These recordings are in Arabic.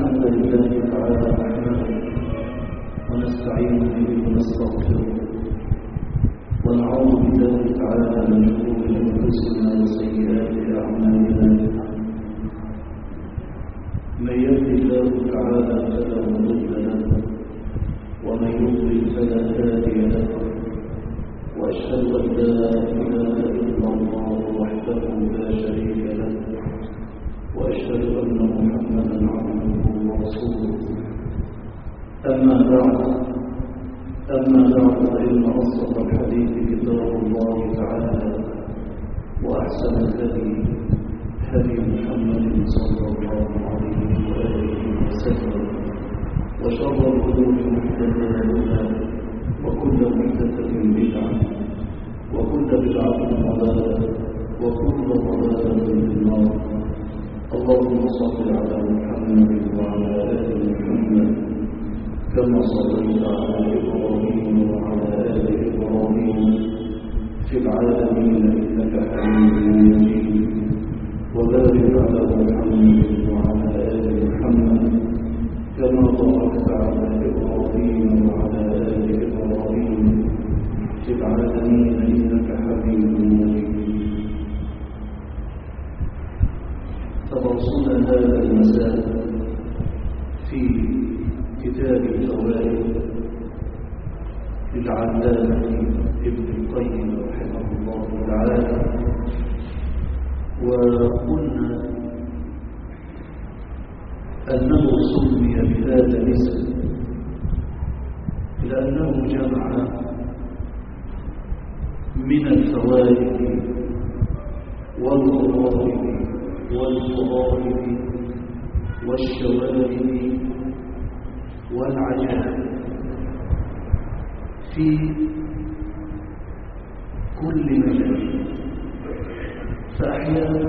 الحمد لله تعالى نحمده ونستعين به ونستغفره ونعوذ بالله تعالى من شرور انفسنا وسيئات اعمالنا. من يهد الله تعالى فلا مضل له ومن يضلل فلا هادي له، واشهد ان لا اله الا الله وحده لا شريك له، واشهد ان محمدا عبده ورسوله. اما بعد فان اصدق الحديث كتاب الله تعالى، واحسن الهدي هدي محمد صلى الله عليه واله وسلم، وشر الامور محدثاتها وكل محدثه بدعه وكل بدعه ضلاله وكل ضلاله في النار. اللهم صل على محمد وعلى آل محمد كما صليت على إبراهيم وعلى آل إبراهيم في العالمين إنك حميد مجيد، وبارك على محمد وعلى آل محمد كما باركت على إبراهيم وعلى آل إبراهيم في العالمين إنك حميد مجيد. تدرسنا هذا المساء في كتاب الفوائد للعلامة ابن القيم رحمه الله تعالى، وقلنا أنه سمي بهذا الاسم لأنه جمع من الفوائد والغرائب والفضائل والشوائب والعجائب في كل مجال. فأحيانا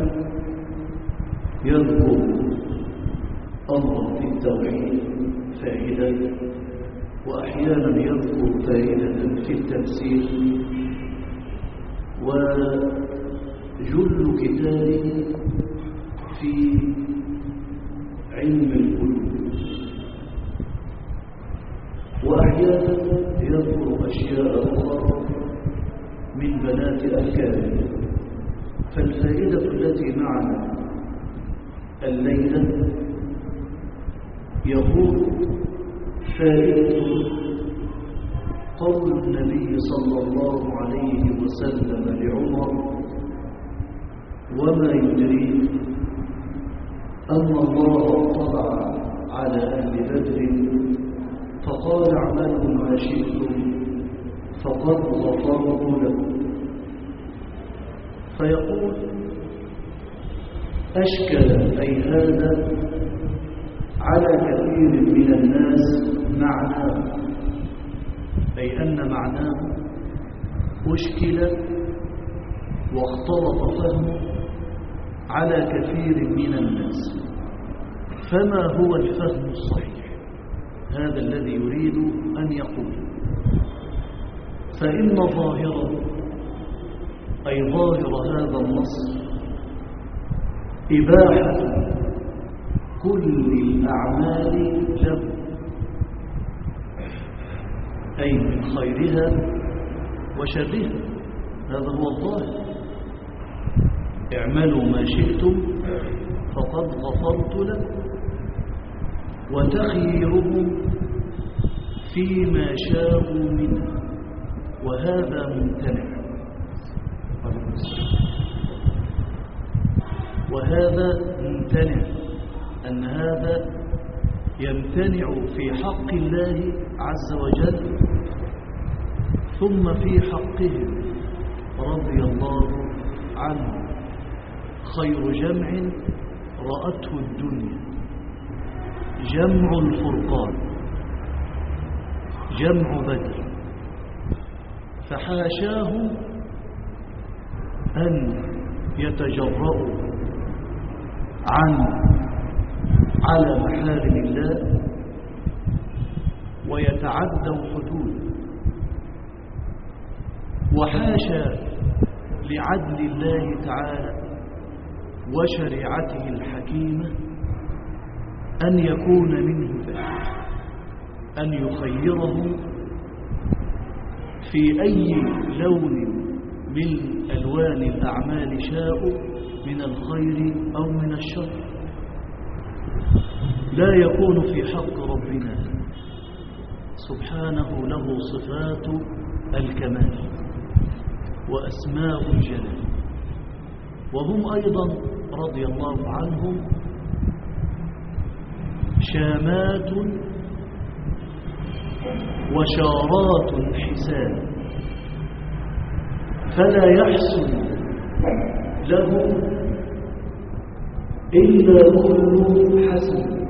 يذكر الله في التوحيد فائدة، وأحيانا يذكر فائدة في التفسير، وجل كتابه في علم القلوب، وأحيانا يذكر أشياء أخرى من بنات أفكاره. فالفائدة التي معنا الليلة يقول فائدة قول النبي صلى الله عليه وسلم لعمر: وما يدريك أن الله اطلع على أهل بدر فقال اعملوا ما شئتم فقد غفرت لكم. فيقول أشكل أي هذا على كثير من الناس معناه، أي أن معناه أشكل واختلط فهمه على كثير من الناس. فما هو الفهم الصحيح؟ هذا الذي يريد أن يقول. فإن ظاهره أي ظاهر هذا النص إباحة كل الأعمال له، أي من خيرها وشرها. هذا هو الظاهر: اعملوا ما شئتم فقد غفرت لكم. وتخييرهم فيما شاءوا منه، وهذا ممتنع. أن هذا يمتنع في حق الله عز وجل، ثم في حقهم رضي الله عنه. خير جمع رأته الدنيا جمع الفرقان، جمع بدر. فحاشاه أن يتجرؤوا على محارم الله ويتعدوا حدود، وحاشا لعدل الله تعالى وشريعته الحكيمة أن يكون منه ذلك، أن يخيره في أي لون من ألوان الأعمال شاء، من الخير أو من الشر. لا يكون في حق ربنا سبحانه له صفات الكمال وأسماء الجلال، وهم أيضا رضي الله عنهم شامات وشارات حسان، فلا يحصل له إلا كل حسن،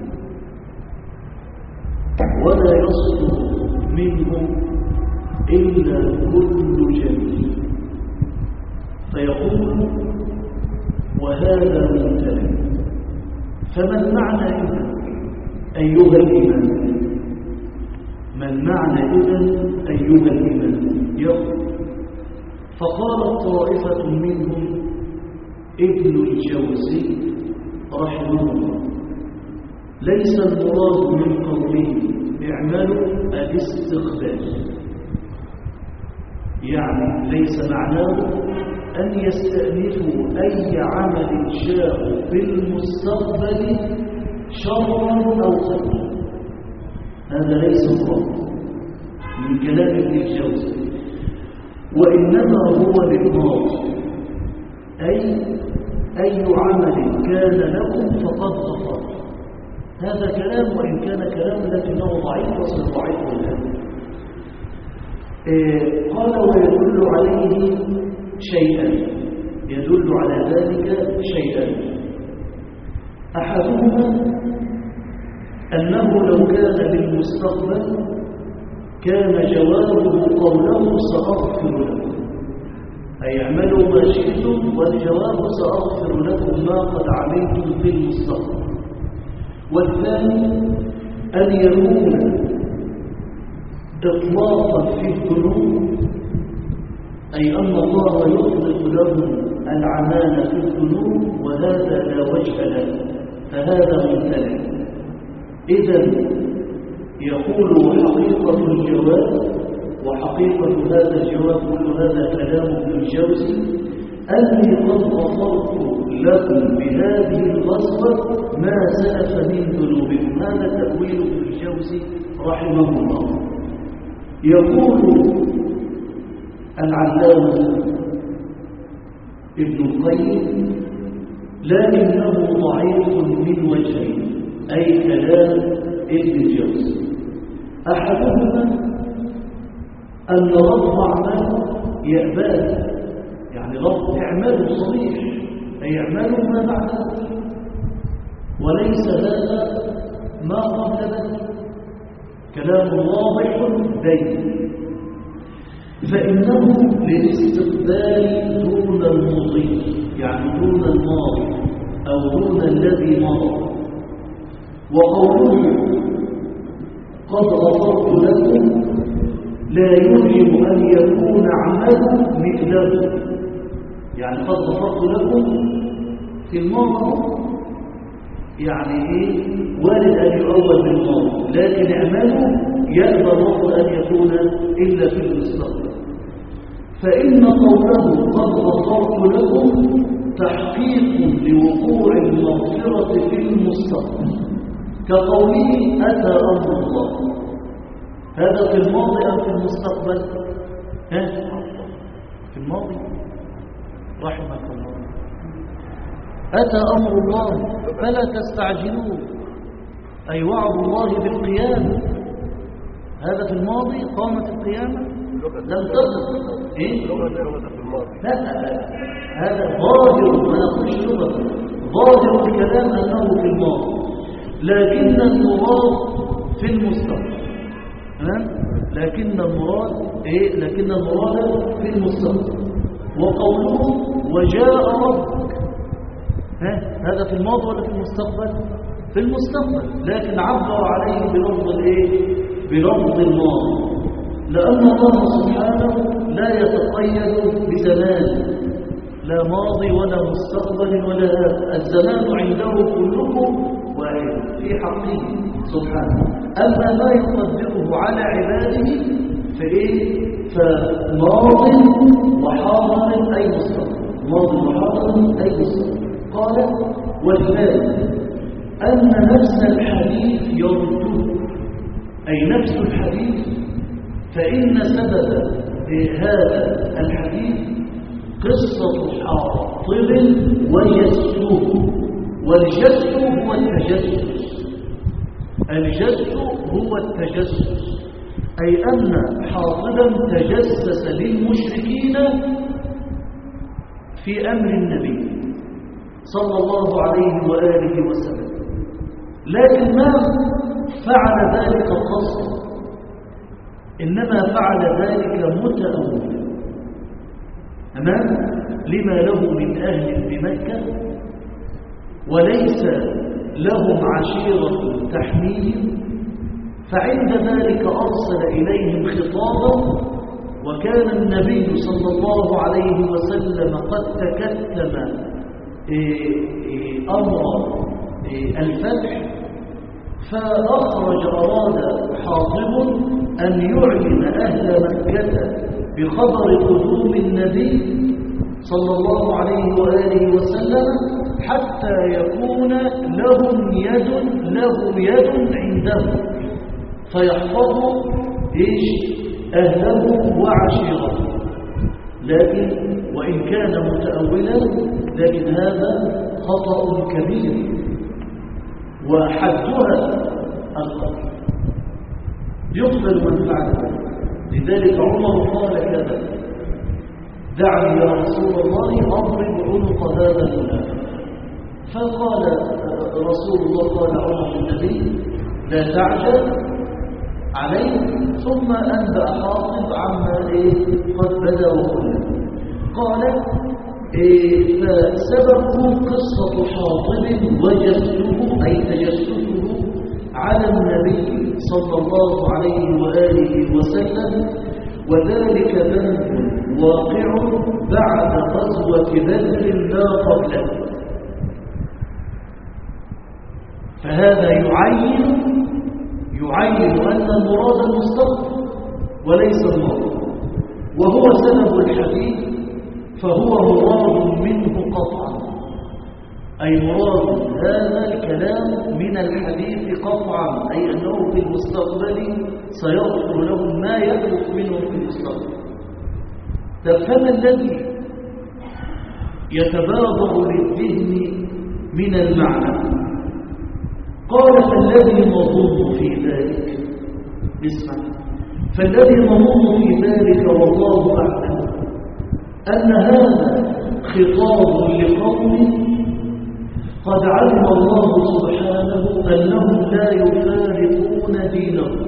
ولا يصدر منه إلا كل جميل. فيقول وهذا ممتلئ. فما المعنى إذن أيها الإمام؟ ما المعنى إذن أيها الإمام؟ يقول فقالت طائفة منهم ابن الجوزي رحمه الله ليس المراد من قوله اعملوا الاستقبال، يعني ليس معناه أن يستأنفوا أي عمل شاء في المستقبل شرا أو خيرا، هذا ليس مراد من كلام ابن الجوزي، وإنما هو للماضي، أي عمل كان لكم فقد غفر. هذا كلام، وإن كان كلام لكنه ضعيف وصل ضعيف الآن. قال ويدل عليه شيئا، يدل على ذلك شيئا. أحدهما أنه لو كان للمستقبل كان جوابه قوله سأغفر لكم، أي اعملوا ما شئتم، والجواب سأغفر لكم ما قد عملتم في المستقبل. والثاني أن يكون إطلاقا في الذنوب، أي أن الله يطلق لهم العمال في الذنوب، وهذا لا وجه له، فهذا ممتنع. إذن يقول حقيقة الجواب، وحقيقة هذا الجواب كل هذا كلام ابن الجوزي، أني قد غفرت لكم بهذه الغصبة ما سلف من ذنوبكم. هذا تأويل ابن الجوزي رحمه الله. يقول العلامة ابن القيم لكنه ضعيف من وجهين، أي كلام ابن الجوزي. أحدهما أن رب عمل يأباه، يعني رب اعملوا صريح، أي اعملوا ما بعد ذلك، وليس هذا ما قبل ذلك، كلام واضح بين. فإنه للاستقبال دون المضي، يعني دون الماضي أو دون الذي مضى. وقوله قد غفرت لكم لا يوجب أن يكون عمله مثله، يعني قد غفرت لكم في الماضي، يعني إيه وارد أن يؤول بالماضي، لكن اعمله يأبى الرفض أن يكون إلا في المستقبل. فإن قوله قد غفرت لكم تحقيق لوقوع المغفرة في المستقبل، كقوله أتى أمر الله. هذا في الماضي أم في المستقبل؟ في الماضي رحمك الله. أتى أمر الله فلا تستعجلوه، أي وعد الله بالقيامة. هذا في الماضي، قامت القيامة لم تظهر. لا هذا ظاهر، ما نقولش لغة، ظاهر الكلام أنه في الماضي، لكن المراد في المستقبل. لكن المراد لكن المراد في المستقبل. وقوله وجاء ربك، هذا في الماضي ولا في المستقبل؟ في المستقبل، لكن عبر عليه بلفظ بلفظ الماضي، لأن الله سبحانه لا يتقيد بزمان، لا ماضي ولا مستقبل ولا هذا، الزمان عنده كله واحد في حقه سبحانه. أما ما يقدره على عباده فماض وحاضر أي مستقبل، ماض وحاضر أي مستقبل. قال والثالث أن نفس الحديث يرده، أي نفس الحديث، فإن سبب هذا الحديث قصة حاطب وجسه، والجس هو التجسس، الجس هو التجسس، أي أن حاطبا تجسس للمشركين في أمر النبي صلى الله عليه وآله وسلم، لكن ما فعل ذلك قصدا، إنما فعل ذلك متأولا لما له من أهل بمكة وليس لهم عشيرة تحميهم، فعند ذلك أرسل إليهم خطابا، وكان النبي صلى الله عليه وسلم قد تكتم أمر الفتح، أراد حاطب أن يعلم أهل مكة بخبر قدوم النبي صلى الله عليه وآله وسلم حتى يكون لهم يد عنده فيحفظوا أهله وعشيرته. لكن وإن كان متأولا لكن هذا خطأ كبير، وحدها القتل، يقتل من فعل. لذلك عمر قال كذا: دعني يا رسول الله أضرب عنق هذا المنافق. فقال رسول الله، قال عمر النبي: لا تعجل عليه، ثم أنبأ حاطب عما قد بدأ وكله. قال فسببه قصة حاطب وجسه، أي تجسسه على النبي صلى الله عليه وآله وسلم، وذلك ذنب واقع بعد غزوة بدر لا قبله. فهذا يعين أن المراد المستقبل وليس الماضي، وهو سبب الحديث، فهو مراد منه قطعا، أي مراد هذا الكلام من الحديث قطعا، أي أنه في المستقبل سيغفر لهم ما يحدث منهم في المستقبل. فما الذي يتبادر للذهن من المعنى؟ قال: فالذي نظن في ذلك، اسمع، فالذي نظن في ذلك والله أعلم أن هذا خطاب لقوم قد علم الله سبحانه أنهم لا يفارقون دينهم.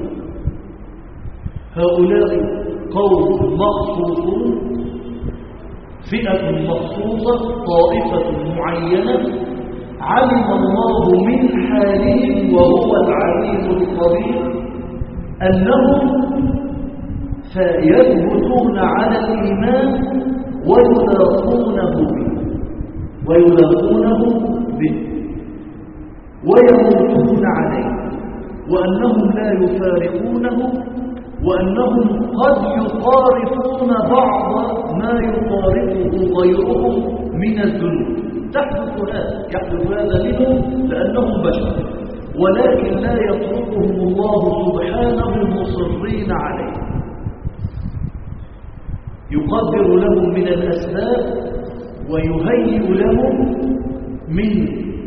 هؤلاء قوم مخصوصون، فئة مخصوصة، طائفة معينة، علم الله من حالهم وهو العليم الخبير أنهم فيثبتون على الإيمان ويلاقونه به ويموتون عليه، وأنهم لا يفارقونه، وأنهم قد يقارفون بعض ما يقارفه غيرهم من الذنوب. يحدث هذا منهم لأنهم بشر، ولكن لا يتركهم الله سبحانه مصرين عليه، يقدر لهم من الأسباب ويهيئ لهم من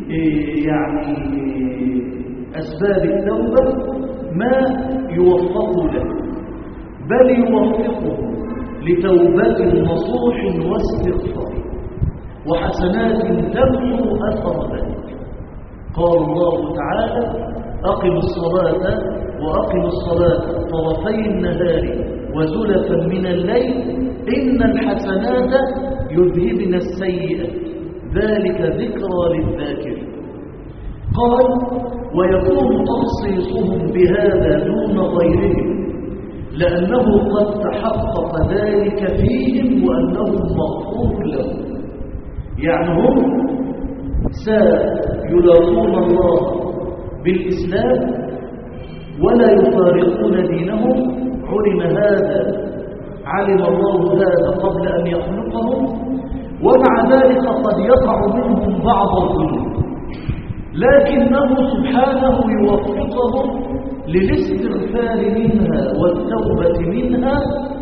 أسباب التوبة ما يوفقوا له، بل يوفقهم لتوبة نصوح واستغفار وحسنات تمحو أثر ذلك. قال الله تعالى: أقم الصلاة وأقم الصلاة طرفي النهار وزلفا من الليل إن الحسنات يذهبن السيئات ذلك ذكرى للذاكرين. قال: ويكون تخصيصهم بهذا دون غيرهم لأنه قد تحقق ذلك فيهم وأنهم مغفور لهم. يعني هم سيلاقون الله بالإسلام ولا يفارقون دينهم. علم الله هذا قبل أن يخلقهم، ومع ذلك قد يقع منهم بعض الذنوب، لكنه سبحانه يوفقهم للاستغفار منها والتوبة منها،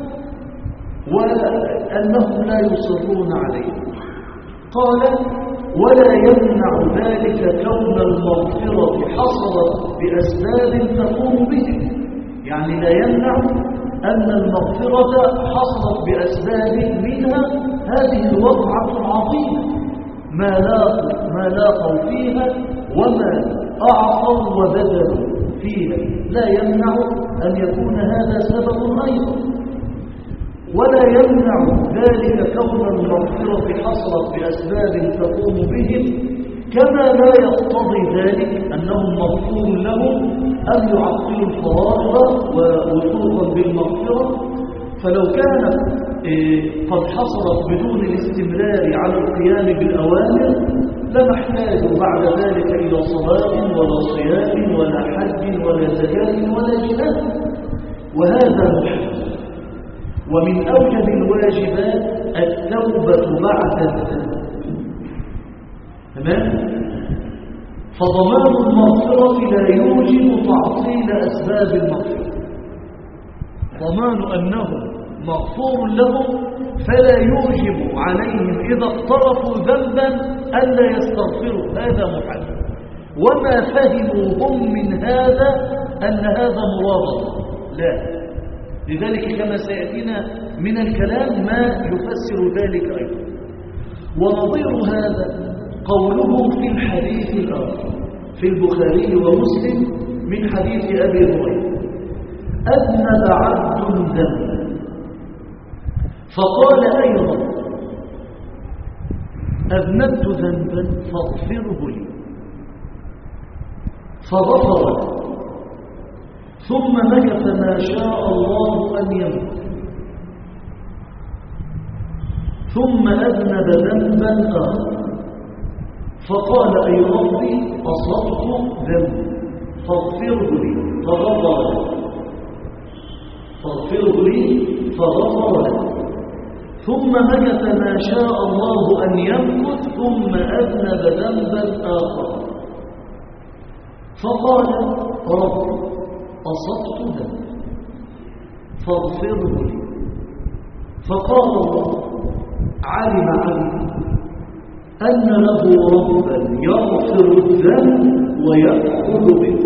وأنهم لا يصرون عليه. قال: ولا يمنع ذلك كون المغفرة حصلت بأسباب تقوم به. يعني لا يمنع أن المغفرة حصلت بأسباب منها هذه الوقعة العظيمة، ما لاقوا فيها وما أعطوا وبذلوا فيها، لا يمنع أن يكون هذا سبب أيضا. ولا يمنع ذلك كون المغفرة حصلت بأسباب تقوم بهم، كما لا يقتضي ذلك أنهم مغفور لهم أن يعطلوا الفرائض ووثوقا بالمغفرة. فلو كانت قد حصلت بدون الاستمرار على القيام بالأوامر لما احتاجوا بعد ذلك إلى صلاة ولا صيام ولا حج ولا زكاة ولا جهاد، وهذا محال. ومن أوجب الواجبات التوبة بعد الذنب. تمام؟ فضمان المغفرة لا يوجب تعطيل أسباب المغفرة. ضمان أنهم مغفور لهم فلا يوجب عليهم إذا اقترفوا ذنبا ألا يستغفروا، هذا محال. وما فهموا هم من هذا أن هذا مرابط، لا. لذلك كما سيأتينا من الكلام ما يفسر ذلك أيضا. ونظير هذا قوله في الحديث الآخر في البخاري ومسلم من حديث أبي هريرة: أذنب عبد ذنبا فقال أيضا: أذنبت ذنبا فاغفره لي، فغفر له، ثم مكث ما شاء الله أن يمكث، ثم أذنب ذنبا آخر فقال: أي ربي أصبت ذنبا فاغفره لي، فغفر له، ثم مكث ما شاء الله أن يمكث، ثم أذنب ذنبا آخر فقال: ربي أصبت ذنبا فاغفره لي. فقال الله: علم عبدي أن له ربا يغفر الذنب ويأخذ به،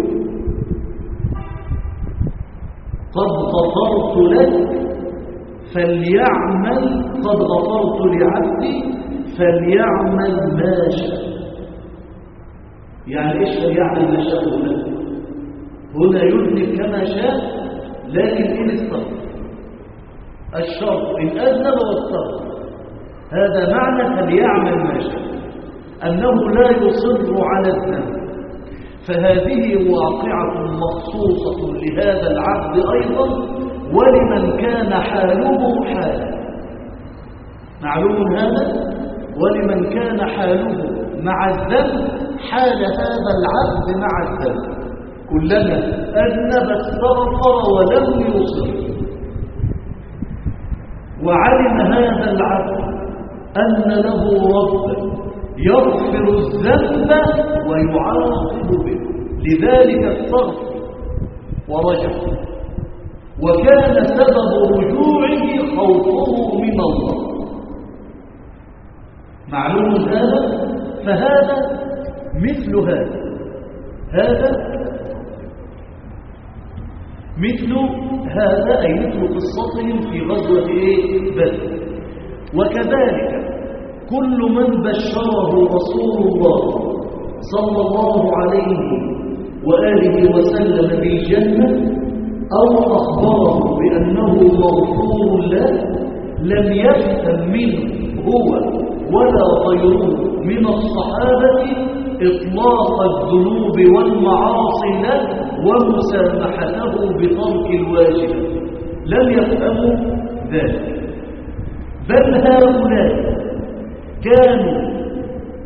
قد غفرت لك فليعمل، قد غفرت لعبدي فليعمل ما شاء. يعني إيش فليعمل ما شاء هنا يذنب كما شاء، لكن إن استغفر. الشرط إن أذنب واستغفر، هذا معنى فليعمل ما شاء، أنه لا يصر على الذنب. فهذه واقعة مخصوصة لهذا العبد أيضا، ولمن كان حاله حاله. معلوم هذا؟ ولمن كان حاله مع الذنب حال هذا العبد مع الذنب، كلما أذنب استغفر ولم يصر. وعلم هذا العبد أن له ربا يغفر الذنب ويعاقب به، لذلك استغفر ورجع، وكان سبب رجوعه خوفه من الله. معلوم هذا؟ فهذا مثل هذا أي مثل قصتهم في غزوة بدر. وكذلك كل من بشره رسول الله صلى الله عليه وآله وسلم بالجنة أو أخبره بأنه مغفور له لم يفهم منه هو ولا غيره من الصحابة إطلاق الذنوب والمعاصي له ومسامحته بترك الواجب، لم يفهموا ذلك. بل هؤلاء كانوا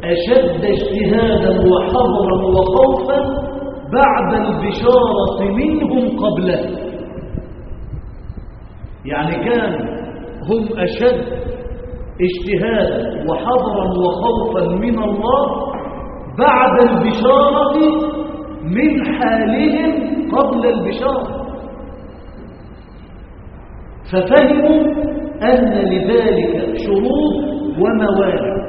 أشد اجتهادا وحذرا وخوفا بعد البشارة منهم قبله. يعني كان هم أشد اجتهادا وحذرا وخوفا من الله بعد البشارة من حالهم قبل البشارة، ففهموا أن لذلك شروط وموانع.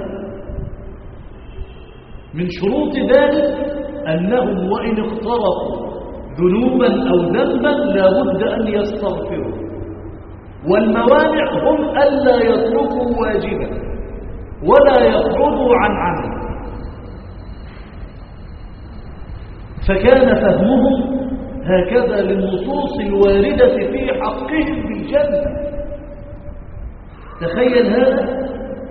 من شروط ذلك أنهم وإن اقترفوا ذنوبا أو ذنبا لا بد أن يستغفروا، والموانع هم ألا يتركوا واجبا ولا يقعدوا عن عمل. فكان فهمهم هكذا للنصوص الواردة في حقهم بالجنة. تخيل هذا.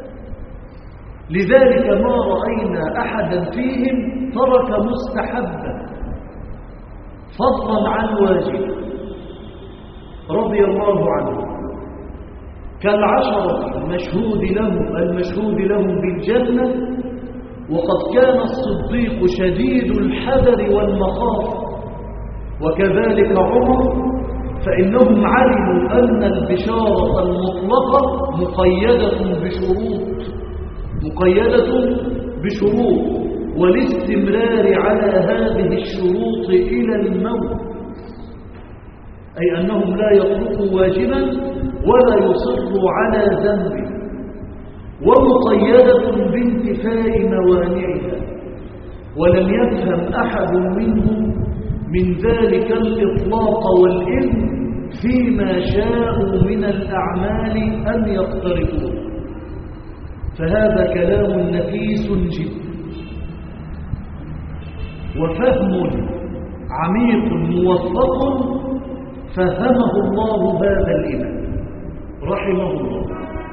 لذلك ما رأينا أحدا فيهم ترك مستحبا فضلا عن واجب رضي الله عنه، كالعشرة المشهود لهم بالجنة. وقد كان الصديق شديد الحذر والمخاف، وكذلك عمر، فإنهم علموا أن البشارة المطلقة مقيدة بشروط والاستمرار على هذه الشروط إلى الموت، أي أنهم لا يتركوا واجبا ولا يصروا على ذنب، ومقيدة بانتفاء موانعها. ولم يفهم أحد منهم من ذلك الإطلاق والإذن فيما شاءوا من الأعمال أن يقترفوه. فهذا كلام نفيس جدا وفهم عميق موفق فهمه الله هذا الإمام رحمه الله.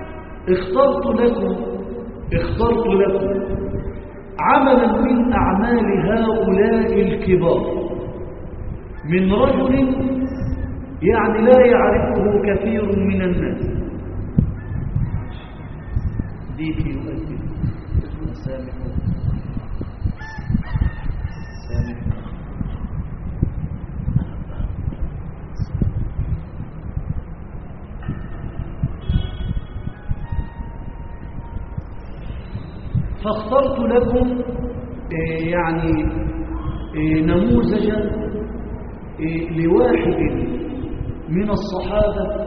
اخترت لكم عملا من أعمال هؤلاء الكبار من رجل يعني لا يعرفه كثير من الناس. ديك يؤدي سامحوا فاخترت لكم يعني نموذجا لواحد من الصحابة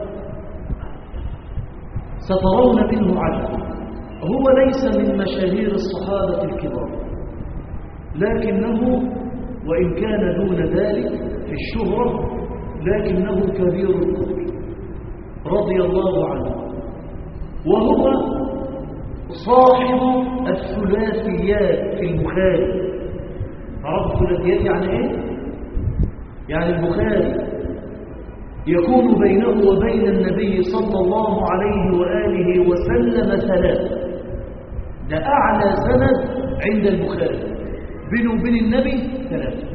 سترون منه عجبا. هو ليس من مشاهير الصحابة الكبار، لكنه وإن كان دون ذلك في الشهرة لكنه كبير القدر رضي الله عنه، وهو صاحب الثلاثيات في البخاري. عرفت الثلاثيات يعني ايه؟ يعني البخاري يكون بينه وبين النبي صلى الله عليه وآله وسلم 3. ده أعلى سند عند البخاري، بينه وبين النبي 3.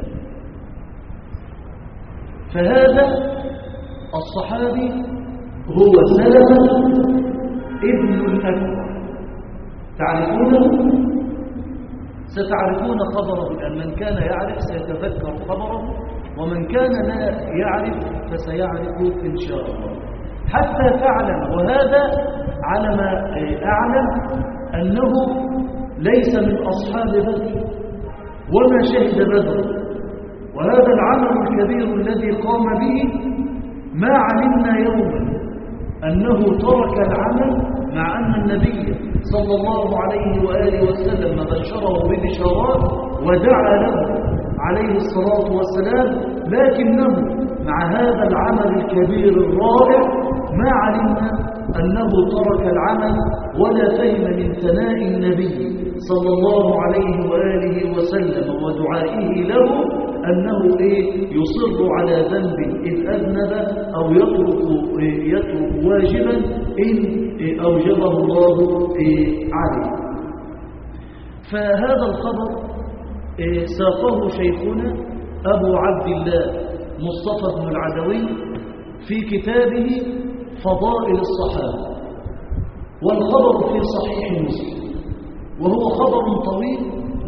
فهذا الصحابي هو سلمة ابن الأكبر. تعرفونه؟ ستعرفون خبره، لأن من كان يعرف سيتذكر خبره، ومن كان لا يعرف فسيعرف إن شاء الله. حتى تعلم، وهذا على ما أعلم، أنه ليس من أصحاب بدر وما شهد بدر. وهذا العمل الكبير الذي قام به ما علمنا يوما أنه ترك العمل، مع أن النبي صلى الله عليه وآله وسلم بشره ببشارات ودعا له عليه الصلاة والسلام، لكنه مع هذا العمل الكبير الرائع ما علمنا أنه ترك العمل ولا فهم من ثناء النبي صلى الله عليه وآله وسلم ودعائه له أنه يصر على ذنب إذ أذنب أو يترك واجبا إن أوجبه الله عليه. فهذا الخبر ساقه شيخنا أبو عبد الله مصطفى بن العدوي في كتابه فضائل الصحابة، والخبر في صحيح مسلم. وهو خبر طويل،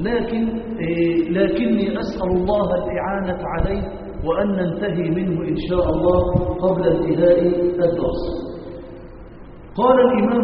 لكني أسأل الله الإعانة عليه وأن ننتهي منه إن شاء الله قبل انتهاء الدرس. قال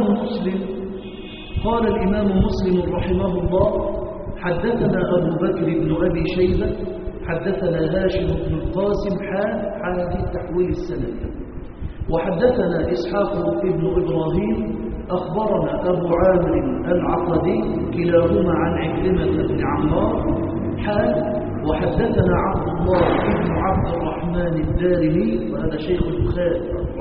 الإمام مسلم رحمه الله: حدثنا أبو بكر بن أبي شيبة حدثنا هاشم بن القاسم هذه تحويل السند، وحدثنا إسحاق بن إبراهيم أخبرنا أبو عامر العقدي كلاهما عن عكرمة بن عمار وحدثنا عبد الله بن عبد الرحمن الدارمي، وهذا شيخ البخاري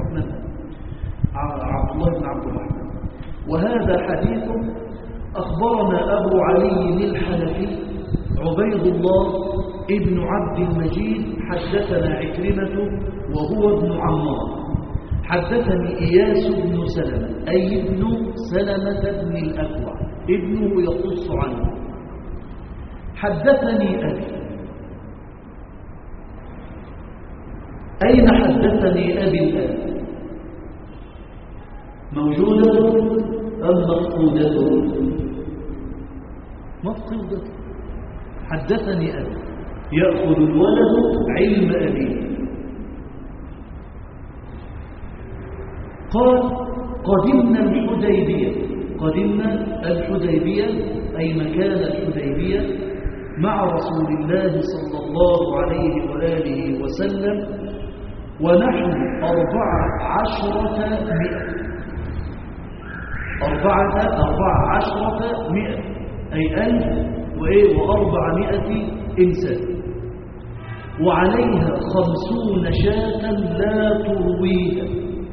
عبد الله بن عبد الرحمن، وهذا حديث أخبرنا أبو علي الحنفي عبيد الله ابن عبد المجيد حدثنا عكرمة وهو ابن عمار حدثني إياس بن سلمة أي ابن سلمة بن الأكوع ابنه يقص عنه. حدثني أبي. أين حدثني أبي الآن؟ موجودة أم مفقودة؟ مفقودة. حدثني أبي يأخذ الولد علم أبيه. قال: قدمنا الحديبية أي مكان الحديبية مع رسول الله صلى الله عليه وآله وسلم ونحن 14 مئة أي 1400 إنسان، وعليها 50 شاة لا ترويها.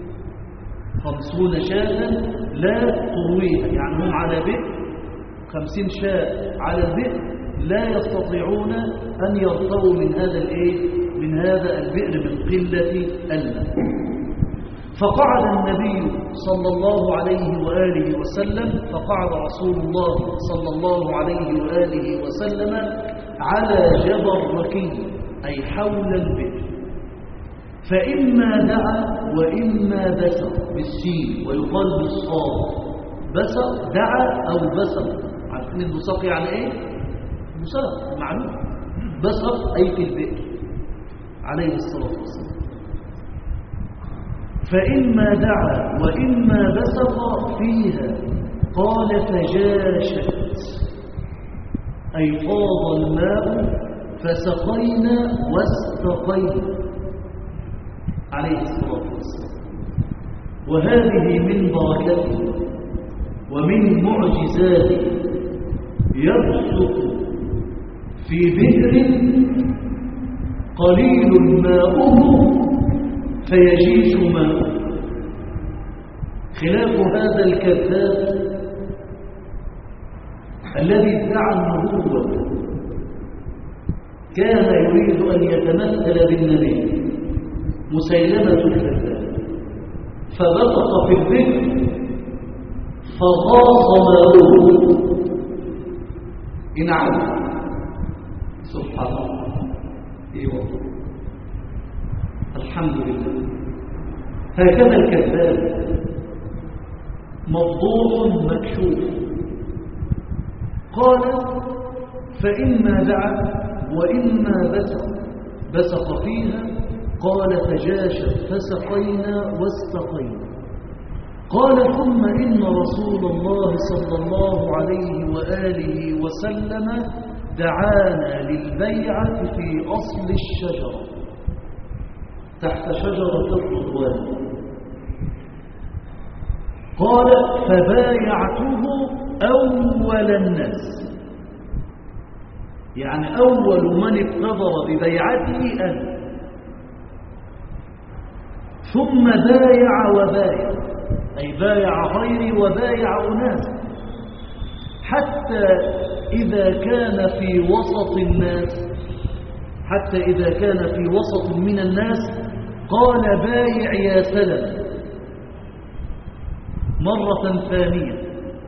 50 شاة لا ترويها يعني هم على بئر، 50 شاة على البئر لا يستطيعون أن يرتووا من هذا البئر من قلة الماء. فقعد النبي صلى الله عليه وآله وسلم فقعد رسول الله صلى الله عليه وآله وسلم على جبل ركي أي حول البئر، فإما دعا وإما بسق بالسين ويقال بالصاد. بسق دعا أو بسق، عارفين البساق يعني إيه؟ بساق معلوم، بسق أي في البئر عليه الصلاة والسلام. فإما دعا وإما بسق فيها قال: فجاشت أي فاض الماء فسقينا واستقينا عليه الصلاة والسلام. وهذه من بركته ومن معجزاته، يبسط في بئر قليل ماؤه فيجيش ماؤه، خلاف هذا الكذاب الذي ادعى النبوة، كان يريد أن يتمثل بالنبي مسيلمة الكذاب، فبسط في البئر فغاص ماؤه انعم. سبحان الله. ايوه الحمد لله. هكذا الكذاب مفضوح مكشوف. قال: فإما دعا وإما بسق فيها قال: فجاشت فسقينا واستقينا. قال: ثم إن رسول الله صلى الله عليه وآله وسلم دعانا للبيعة في أصل الشجرة تحت شجرة الرضوان. قال: فبايعته أول الناس، يعني أول من ابتدر ببيعته أنا، ثم بايع وبايع أي بايع غيري وبايع أناس، حتى إذا كان في وسط من الناس قال: بايع يا سلم مرة ثانية.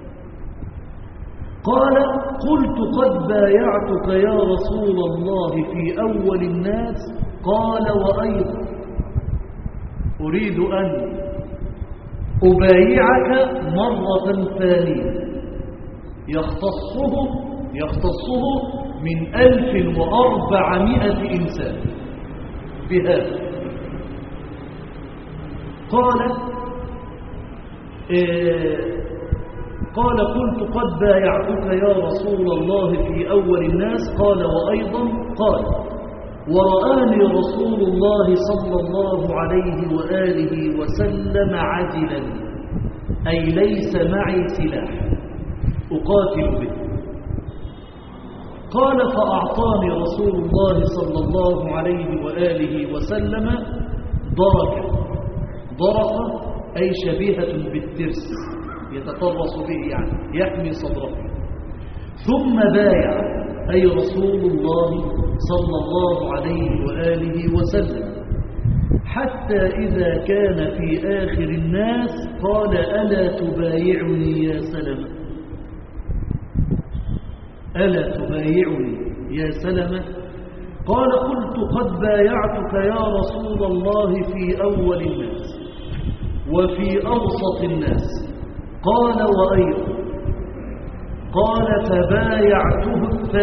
قال: قلت: قد بايعتك يا رسول الله في أول الناس. قال: وأيضا أريد أن أبايعك مرة ثانية. يختصه من 1400 إنسان بهذا. قال قلت قد بايعتك يا رسول الله في أول الناس. قال وأيضا قال ورآني رسول الله صلى الله عليه وآله وسلم عجلا أي ليس معي سلاح أقاتل به. قال فأعطاني رسول الله صلى الله عليه وآله وسلم ضرقة أي شبيهة بالترس يتطرس به يعني يحمي صدره. ثم بايع أي رسول الله صلى الله عليه وآله وسلم حتى إذا كان في آخر الناس قال ألا تبايعني يا سلمة ألا تبايعني يا سلمة. قال قلت قد بايعتك يا رسول الله في أول الناس وفي أوسط الناس. قال وأيضا. قال فبايعته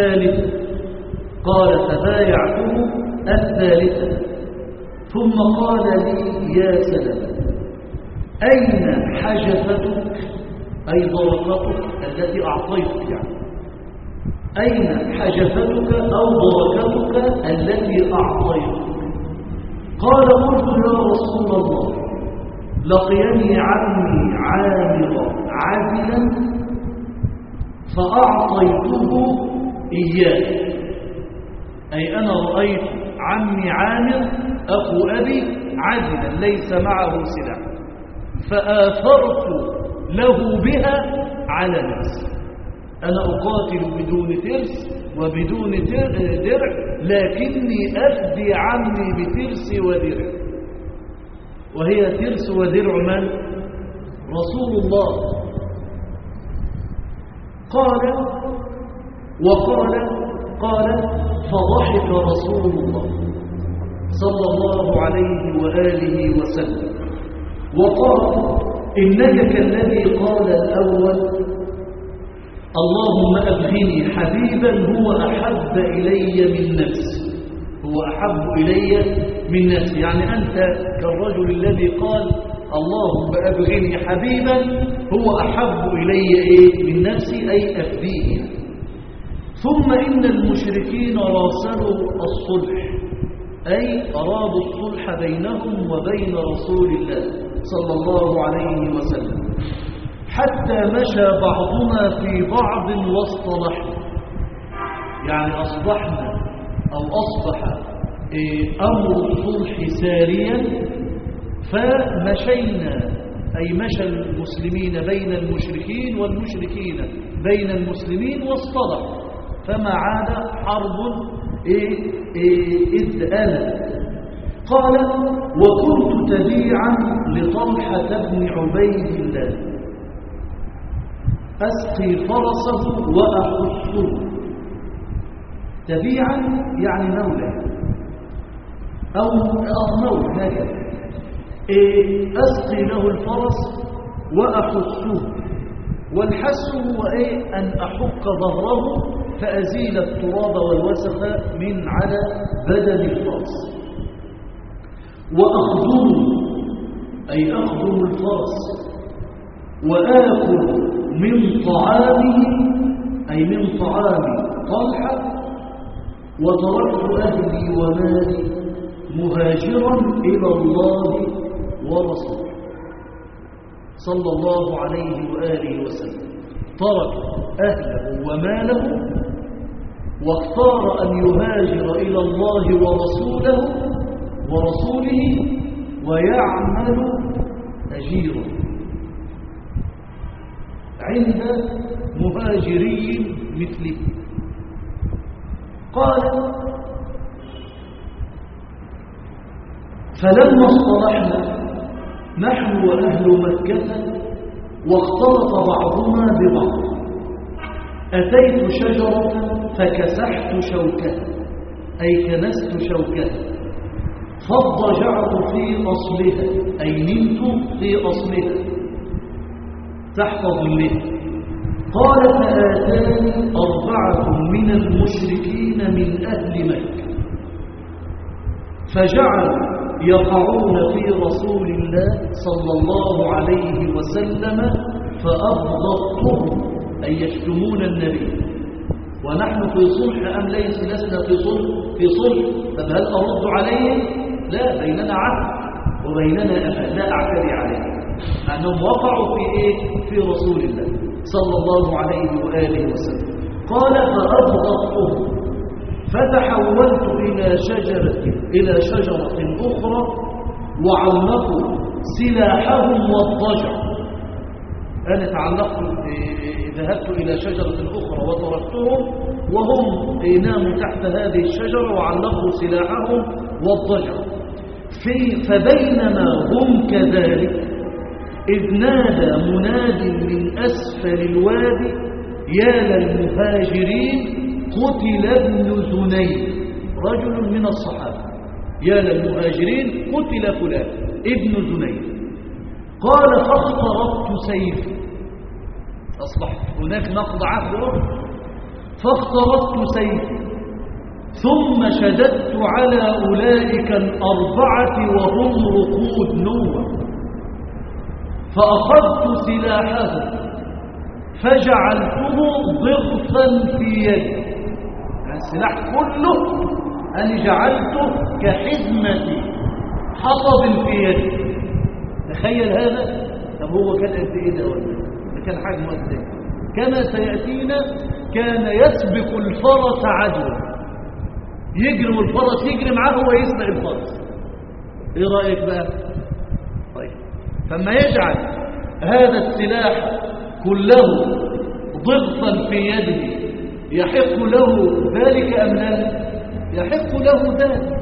الثالثة. ثم قال لي يا سلمة أين حجفتك أي ضرقتك التي أعطيتك يعني أين حجفتك أو ضرقتك التي أعطيتك. قال قلت يا رسول الله لقيني عمي عامر عدلا فأعطيته إياه أي أنا رأيت عمي عامر أخو أبي عدلا ليس معه سلاح فآثرت له بها على نفسي. أنا أقاتل بدون ترس وبدون درع لكني أفدي عمي بترس ودرع وهي ترس ودرع من؟ رسول الله. قال فضحك رسول الله صلى الله عليه وآله وسلم وقال إنك كالذي قال الأول اللهم أبغني حبيبا هو أحب إلي من نفسي يعني أنت كالرجل الذي قال اللهم أبغني حبيبا هو أحب إلي من نفسي أي أفديه. ثم إن المشركين راسلوا الصلح أي أرادوا الصلح بينهم وبين رسول الله صلى الله عليه وسلم حتى مشى بعضنا في بعض واصطلحنا يعني أصبح أمر الصلح ساريا فمشينا أي مشى المسلمين بين المشركين والمشركين بين المسلمين واصطلحوا فما عاد حرب إذ أنا. قال وكنت تبيعا لطلحة بن عبيد الله أسقي فرسه وأحثه. تبيعا يعني مولى أو مولى هكذا أسقي له الفرس وأحثه. والحس هو أن أحك ظهره فأزيل التراب والوسخ من على بدن الفرس. وأخدم أي أخدم الفرس وآكل من طعامه أي من طعام طلحة. وتركت أهلي ومالي مهاجرا إلى الله ورسوله صلى الله عليه وآله وسلم. ترك أهله وماله واختار أن يهاجر إلى الله ورسوله ويعمل أجيرا عند مهاجري مثله. قال فلما اصطلحنا نحن وأهل مكة واختلط بعضنا ببعض أتيت شجرة فكسحت شوكها أي كنست شوكها فاضطجعت في أصلها أي نمت في أصلها تحت ظلها قال فآتاني 4 من المشركين من أهل مكة فجعلوا يقعون في رسول الله صلى الله عليه وسلم فأبغضتهم أي يشتمون النبي ونحن في صلح أم لسنا في صلح طب هل أرد عليهم؟ لا، بيننا عهد وبيننا أمان لا أعتدي عليهم أنهم وقعوا في إيه؟ في رسول الله صلى الله عليه وآله وسلم. قال فأبغضتهم فتحولت إلى شجرة أخرى وعلقوا سلاحهم والضجع. أنا ذهبت إلى شجرة أخرى وتركتهم وهم ناموا تحت هذه الشجرة وعلقوا سلاحهم والضجع. فبينما هم كذلك إذ نادى مناد من أسفل الوادي يا للمهاجرين قتل ابن زنيد، رجل من الصحابة، يا للمهاجرين قتل فلان ابن زنيد. قال فاخترقت سيفي، أصبح هناك نقض عهد، فاخترقت سيفي ثم شددت على أولئك 4 وهم رقود نوة فأخذت سلاحهم فجعلته ضغطا في يدي، يعني السلاح كله أنا جعلته كحزمة حطب في يدي. تخيل هذا. طب هو كان قد ايه ده ولا ده كان حجمه قد ايه؟ كما سيأتينا كان يسبق الفرس عدوا، يجري والفرس يجري معاه هو يسبق الفرس. ايه رأيك بقى؟ طيب فما يجعل هذا السلاح كله ضغطا في يده يحق له ذلك أم لا؟ يحق له ذلك.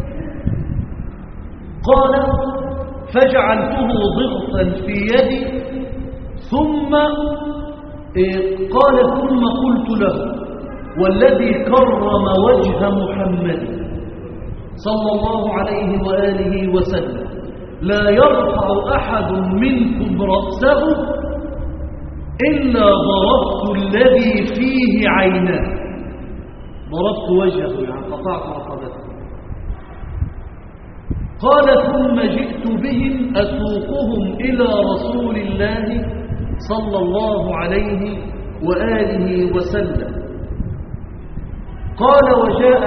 قال فجعلته ضغطا في يدي ثم قال ثم قلت له والذي كرم وجه محمد صلى الله عليه وآله وسلم لا يرفع أحد منكم رأسه إلا ضربت الذي فيه عيناه، ضربت وجهه يعني قطعت رقبته. قال ثم جئت بهم أسوقهم إلى رسول الله صلى الله عليه وآله وسلم. قال وجاء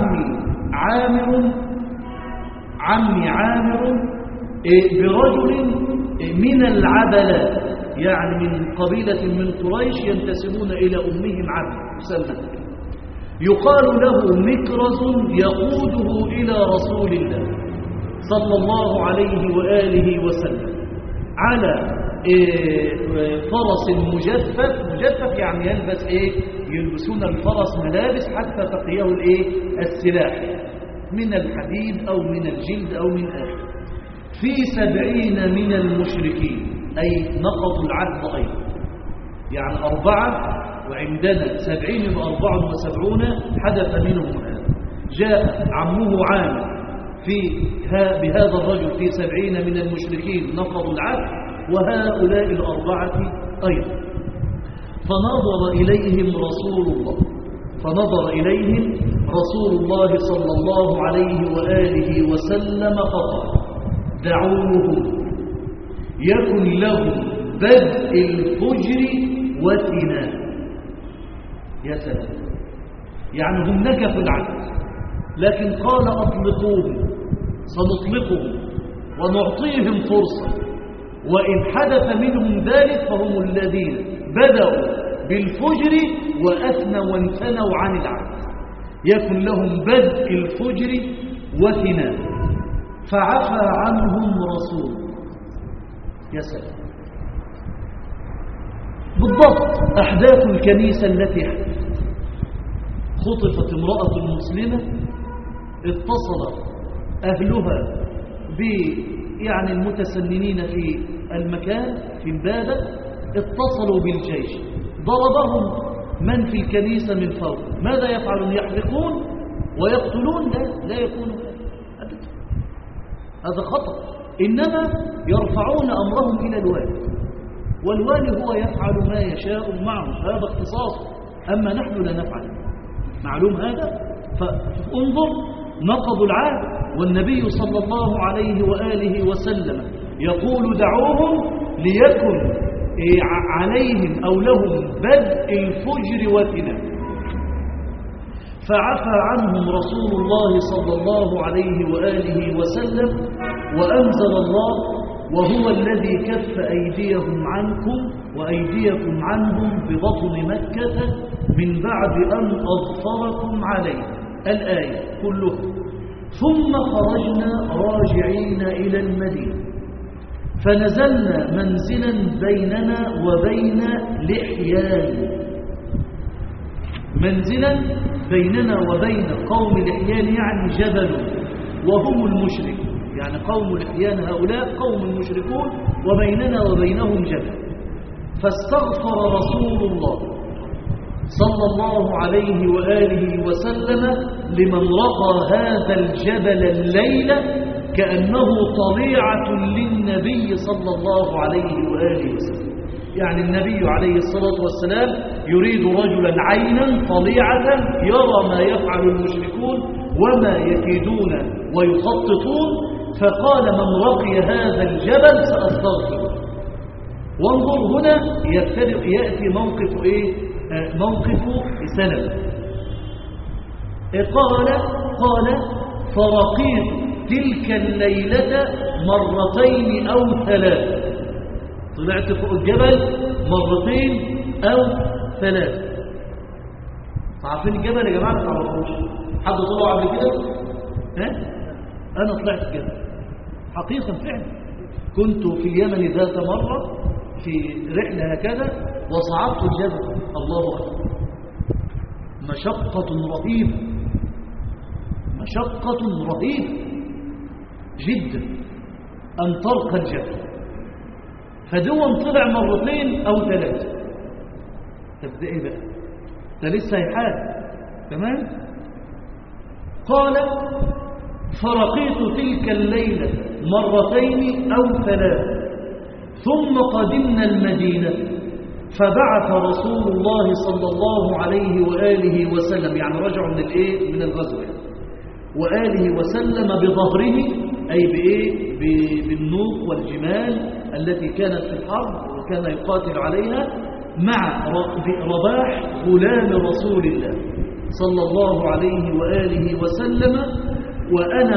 عمي عامر برجل من العبلات، يعني من قبيلة من قريش ينتسبون إلى أمهم عبد مسلم، يقال له مكرز يقوده إلى رسول الله صلى الله عليه وآله وسلم على فرس مجفف يعني يلبس يلبسون الفرس ملابس حتى تقيه السلاح من الحديد أو من الجلد أو من آخر. في 70 من المشركين أي نقضوا العهد أيضا، يعني 4 وعندنا 70 و74 حدث منهم هذا. جاء عمه عامر بهذا الرجل في 70 من المشركين نقضوا العهد وهؤلاء 4 أيضا. فنظر إليهم رسول الله صلى الله عليه وآله وسلم فقال دعوهم يكن لهم بدء الفجر وثناء. يا سلام، يعني هم نكثوا العهد لكن قال أطلقوهم، سنطلقهم ونعطيهم فرصة، وإن حدث منهم ذلك فهم الذين بدأوا بالفجر وأثنوا وانثنوا عن العهد، يكن لهم بدء الفجر وثناء. فعفى عنهم رسول. يا سلام، بالضبط أحداث الكنيسة التي خطفت امرأة مسلمة، اتصل أهلها يعني المتسننين في المكان في البابة، اتصلوا بالجيش، ضربهم من في الكنيسة من فوق. ماذا يفعلون؟ يحرقون ويقتلون؟ لا يكون أبدا، هذا خطأ. إنما يرفعون أمرهم إلى الوالي والوالي هو يفعل ما يشاء معه، هذا اختصاصه، أما نحن لا نفعل. معلوم هذا؟ فانظر نقض العهد، والنبي صلى الله عليه وآله وسلم يقول دعوهم ليكن عليهم أو لهم بدء الفجر وثنا، فعفى عنهم رسول الله صلى الله عليه وآله وسلم، وأنزل الله: وهو الذي كف أيديهم عنكم وأيديكم عنهم ببطن مكة من بعد أن أظفركم عليه، الآية كلها. ثم خرجنا راجعين إلى المدينة، فنزلنا منزلا بيننا وبين لحيان، منزلا بيننا وبين قوم لحيان يعني جبل، وهم المشرك، يعني قوم لحيان هؤلاء قوم مشركون، وبيننا وبينهم جبل. فاستغفر رسول الله صلى الله عليه وآله وسلم لمن رقى هذا الجبل الليلة كأنه طليعة للنبي صلى الله عليه وآله وسلم. يعني النبي عليه الصلاة والسلام يريد رجلا عينا طليعة يرى ما يفعل المشركون وما يكيدون ويخططون، فقال: من رقي هذا الجبل سأستغفر. وانظر هنا يأتي موقف موقف سلم. قال: فرقيت تلك الليلة مرتين أو ثلاث، طلعت فوق الجبل مرتين أو ثلاث. عارفين الجبل يا جماعة؟ ما تعرفوش؟ حد طلع قبل كده؟ أنا طلعت الجبل حقيقة فعلا. كنت في اليمن ذات مرة في رحلة هكذا وصعدت الجبل، الله أكبر، مشقة رهيبة، مشقة رهيبة جدا أن ترقى الجبل. فدوم طلع مرتين أو ثلاثة. طب ده إيه بقى؟ ده لسه هيحال. تمام؟ قال: فرقيت تلك الليلة مرتين أو ثلاثة، ثم قدمنا المدينة، فبعث رسول الله صلى الله عليه وآله وسلم، يعني رجعوا من الغزوة، وآله وسلم بظهره، أي بالنوق والجمال التي كانت في الحرب وكان يقاتل عليها، مع رباح غلام رسول الله صلى الله عليه وآله وسلم، وأنا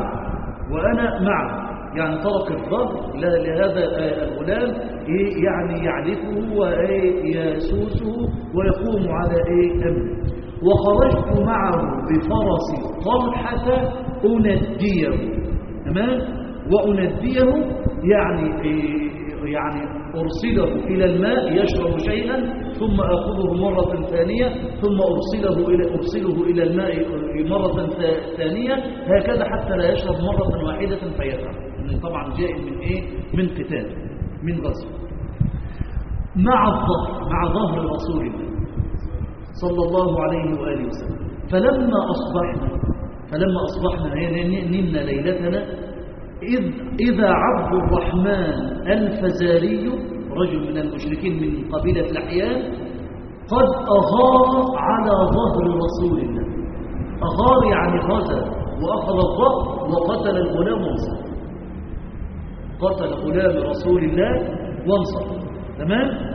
معه، يعني طرق الظهر لهذا الغلام، يعني يعرفه ويسوسه ويقوم على أمره. وخرجت معه بفرس طلحة أنديه، تمام؟ وأنديه يعني أرسله إلى الماء يشرب شيئا، ثم أخذه مرة ثانية، ثم أرسله إلى الماء مرة ثانية، هكذا حتى لا يشرب مرة واحدة فيتعب، طبعا جاء من قتال، من غزو، مع ظهر رسول الله صلى الله عليه وآله وسلم. فلما أصبحنا نمنا ليلتنا، إذا عبد الرحمن الفزاري، رجل من المشركين من قبيلة لحيان، قد أغار على ظهر رسول الله. أغار يعني غزا وأخذ الظهر وقتل الغلام وانصر، قتل غلام رسول الله وانصر، تمام؟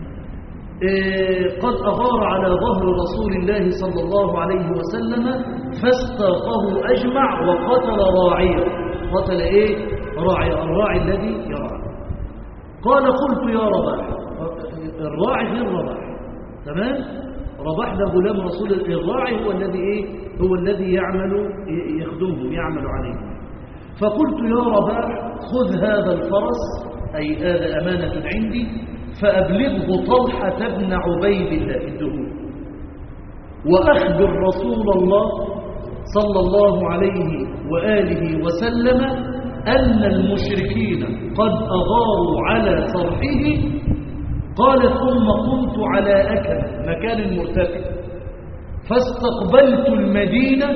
قد أغار على ظهر رسول الله صلى الله عليه وسلم، فاستاقه أجمع وقتل راعيه. قتل راعي، الراعي الذي يرعى. قال: قلت يا رباح، الراعي غير رباح، تمام؟ رباح ده غلام رسول الله، الراعي هو الذي يخدمه، يعمل عليه. فقلت يا رباح خذ هذا الفرس، أي هذا أمانة عندي، فأبلغه طلحة بن عبيد الله الدهور، وأخبر رسول الله صلى الله عليه وآله وسلم أن المشركين قد أغاروا على صرحه. قال: ثم قمت على أكل مكان مرتفع، فاستقبلت المدينة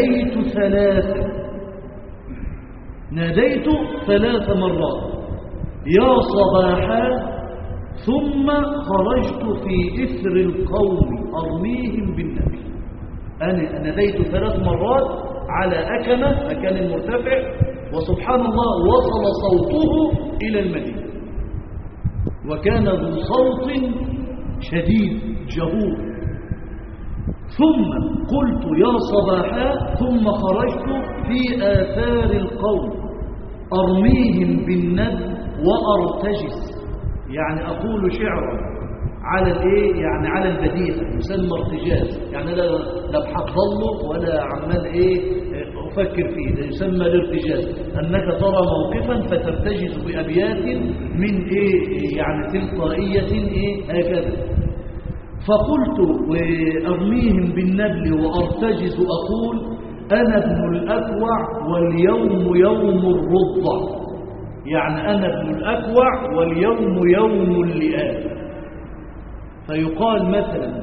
فناديت ثلاث مرات، يا صباحا ثم خرجت في إثر القوم أرميهم بالنبي. أنا ناديت 3 مرات على أكمة مكان مرتفع، وسبحان الله وصل صوته إلى المدينة، وكان ذو صوت شديد جهور. ثم قلت يا صباحا ثم خرجت في آثار القوم أرميهم بالندب وأرتجس، يعني أقول شعرا على الايه، يعني على البديهة، يسمى ارتجاز، يعني لا بحضر له ولا عمال أفكر فيه، ده يسمى الارتجاز، أنك ترى موقفا فترتجز بأبيات من يعني تلقائية هكذا. فقلت وأرميهم بالنبل وأرتجز أقول أنا ابن الأكوع واليوم يوم الرضع، يعني أنا ابن الأكوع واليوم يوم اللئام. فيقال مثلا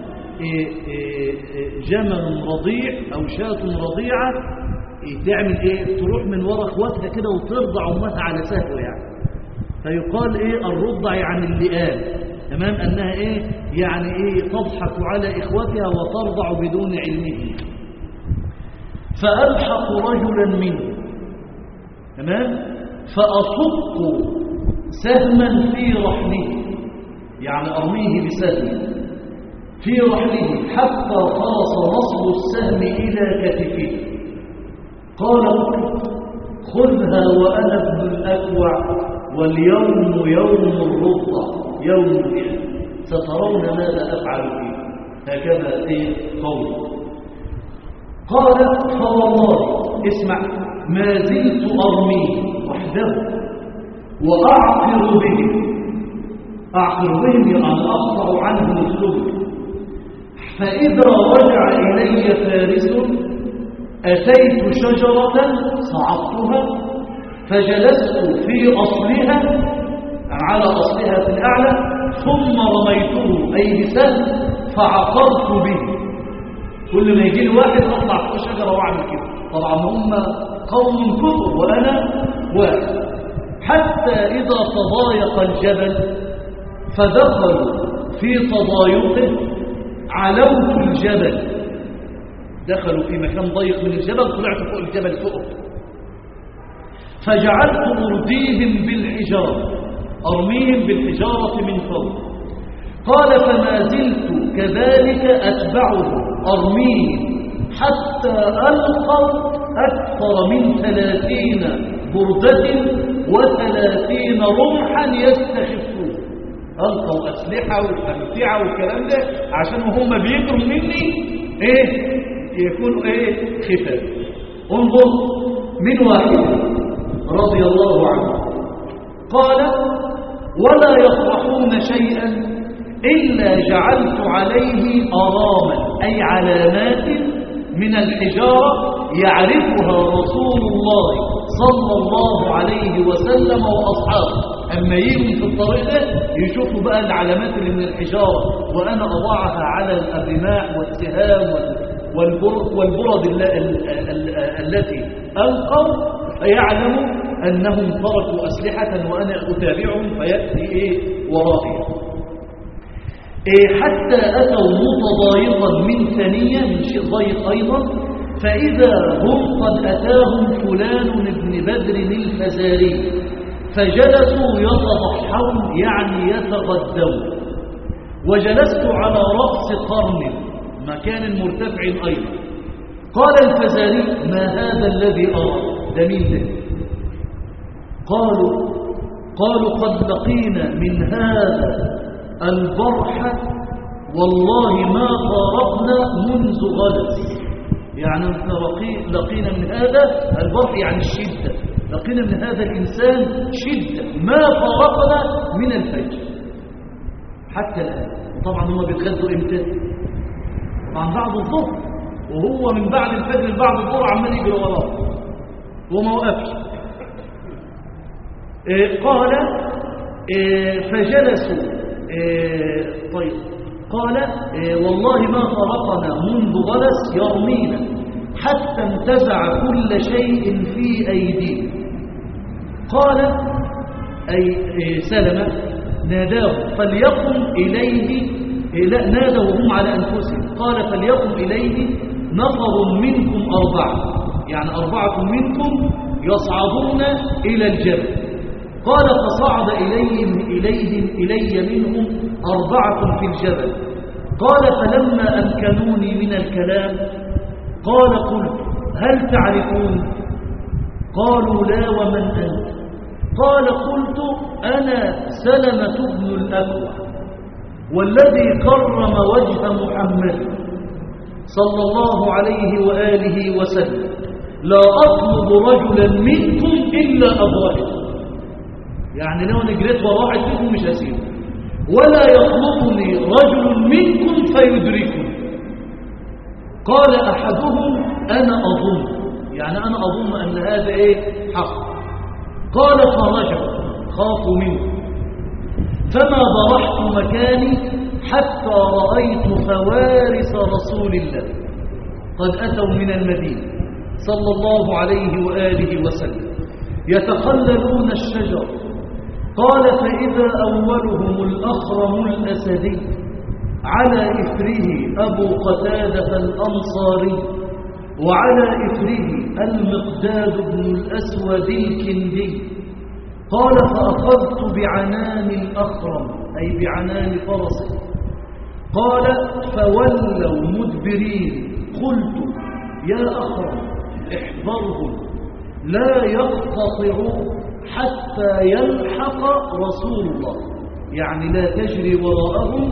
جمل رضيع أو شاة رضيعة تعمل تروح من وراء اخواتها كده وترضع أمها على سهوة يعني. فيقال الرضع يعني اللئام، تمام، أنها يعني تضحك على إخوتها وترضع بدون علمه. فألحق رجلا منه، تمام، فأصق سهما في رحله، يعني أرميه بسهم في رحله حتى خلص نصب السهم إلى كتفه. قال خذها وأنا ابن الأكوع واليوم يوم الرضع يوم الدين، سترون ماذا أفعل فيه. هكذا قول. قال فوالله اسمع ما زلت أرميه وحده وأعقر به، أعقر بهم يعني أقطع عنه السبل. فإذا رجع إلي فارس أتيت شجرة صعدتها فجلست في أصلها، على أصلها في الأعلى، ثم رميته أي بسهم فعقرت به. كل ما يجي لي واحد أطلع فوق شجرة وأعمل كده، طبعا هم قوم كثر وأنا واحد. حتى إذا تضايق الجبل فدخلوا في تضايقه علوت الجبل، دخلوا في مكان ضيق من الجبل، طلعت فوق الجبل فوق، فجعلت أرديهم بالحجارة، أرميهم بالحجارة من فوق. قال فما زلت كذلك أتبعه أرميهم حتى ألقوا أكثر من 30 بردة و30 رمحا يستخفون. ألقوا أسلحة وأمتعة والكلام ده عشان هم بيجروا مني يكونوا خفاف. انظر من واحد رضي الله عنه قال ولا يفرحون شيئا إلا جعلت عليه أراما أي علامات من الحجارة يعرفها رسول الله صلى الله عليه وسلم وأصحابه. أما يجوا في الطريق ده يشوفوا بقى العلامات اللي من الحجارة، وأنا أضعها على الرماح والسهام والبرد التي ألقوا، فيعلموا أنهم تركوا أسلحة وأنا أتابعهم فيأتي ورائي. حتى أتوا متضايقا من ثانية من شيء ضيق أيضا، فإذا هم قد أتاهم فلان بن بدر الفزاري، فجلسوا يتضحون يعني يتغدون، وجلست على رأس قرن مكان مرتفع أيضا. قال الفزاري ما هذا الذي أرى، ده مين ده؟ قالوا قد لقينا من هذا البرحة والله ما فارقنا منذ غلس، يعني لقينا من هذا البرح يعني الشدة، لقينا من هذا الإنسان شدة ما فارقنا من الفجر حتى الآن. وطبعا هم بيتغدوا امتى؟ طبعا بعد الظهر، وهو من بعد الفجر لبعد الظهر عمال يجري وراه وما وقفش. قال فجلسوا. طيب قال والله ما فرقنا منذ غلس يرمينا حتى انتزع كل شيء في أيدينا. قال أي سلمة ناداه فليقم إليه، نادوا هم على أنفسهم، قال فليقم إليه نفر منكم 4، يعني 4 منكم يصعدون إلى الجبل. قال فصعد إلي منهم 4 في الجبل. قال فلما أمكنوني من الكلام قال قلت هل تعرفون؟ قالوا لا ومن أنت؟ قال قلت أنا سلمة بن الأكوع والذي كرم وجه محمد صلى الله عليه وآله وسلم، لا أطلب رجلا منكم إلا أضرحه، يعني لو نجريت وراحت منكم مش هسيبه، ولا يطلبني رجل منكم فيدركني. قال أحدهم أنا أظن، يعني أنا أظن أن هذا حق. قال فرجعوا خافوا منه، فما ضرحت مكاني حتى رأيت فوارس رسول الله قد أتوا من المدينة صلى الله عليه وآله وسلم يتخللون الشجر. قال فإذا أولهم الأخرم الأسدي على إثره أبو قتادة الأنصاري وعلى إثره المقداد بن الأسود الكندي. قال فأخذت بعنان الأخرم أي بعنان فرسه. قال فولوا مدبرين. قلت يا أخرم احذرهم لا يقتطعوا حتى يلحق رسول الله، يعني لا تجري وراءهم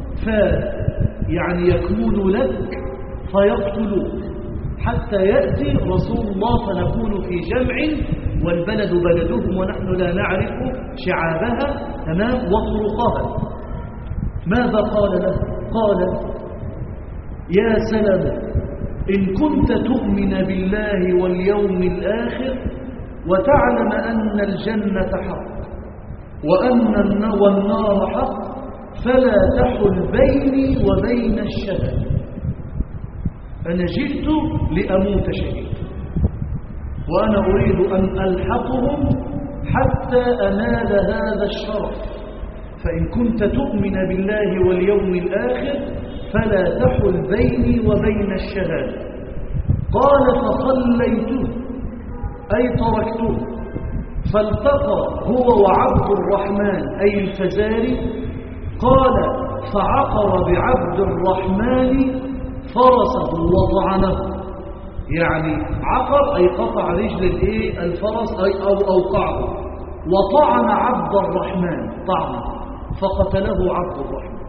يعني يكون لك فيقتلوك حتى يأتي رسول الله فنكون في جمع والبلد بلدهم ونحن لا نعرف شعابها تمام وطرقها. ماذا قال له؟ قال يا سلام إن كنت تؤمن بالله واليوم الآخر وتعلم أن الجنة حق وأن والنار حق فلا تحل بيني وبين الشهادة. أنا جئت لأموت شهيد وأنا أريد أن ألحقهم حتى أنال هذا الشرف، فإن كنت تؤمن بالله واليوم الآخر فلا تحل بيني وبين الشهادة. قال فصليته أي تركته، فالتقى هو وعبد الرحمن أي الفزاري. قال فعقر بعبد الرحمن فرسه وطعنه، يعني عقر أي قطع رجل الفرس أي أو أوقعه، وطعن عبد الرحمن طعنه فقتله عبد الرحمن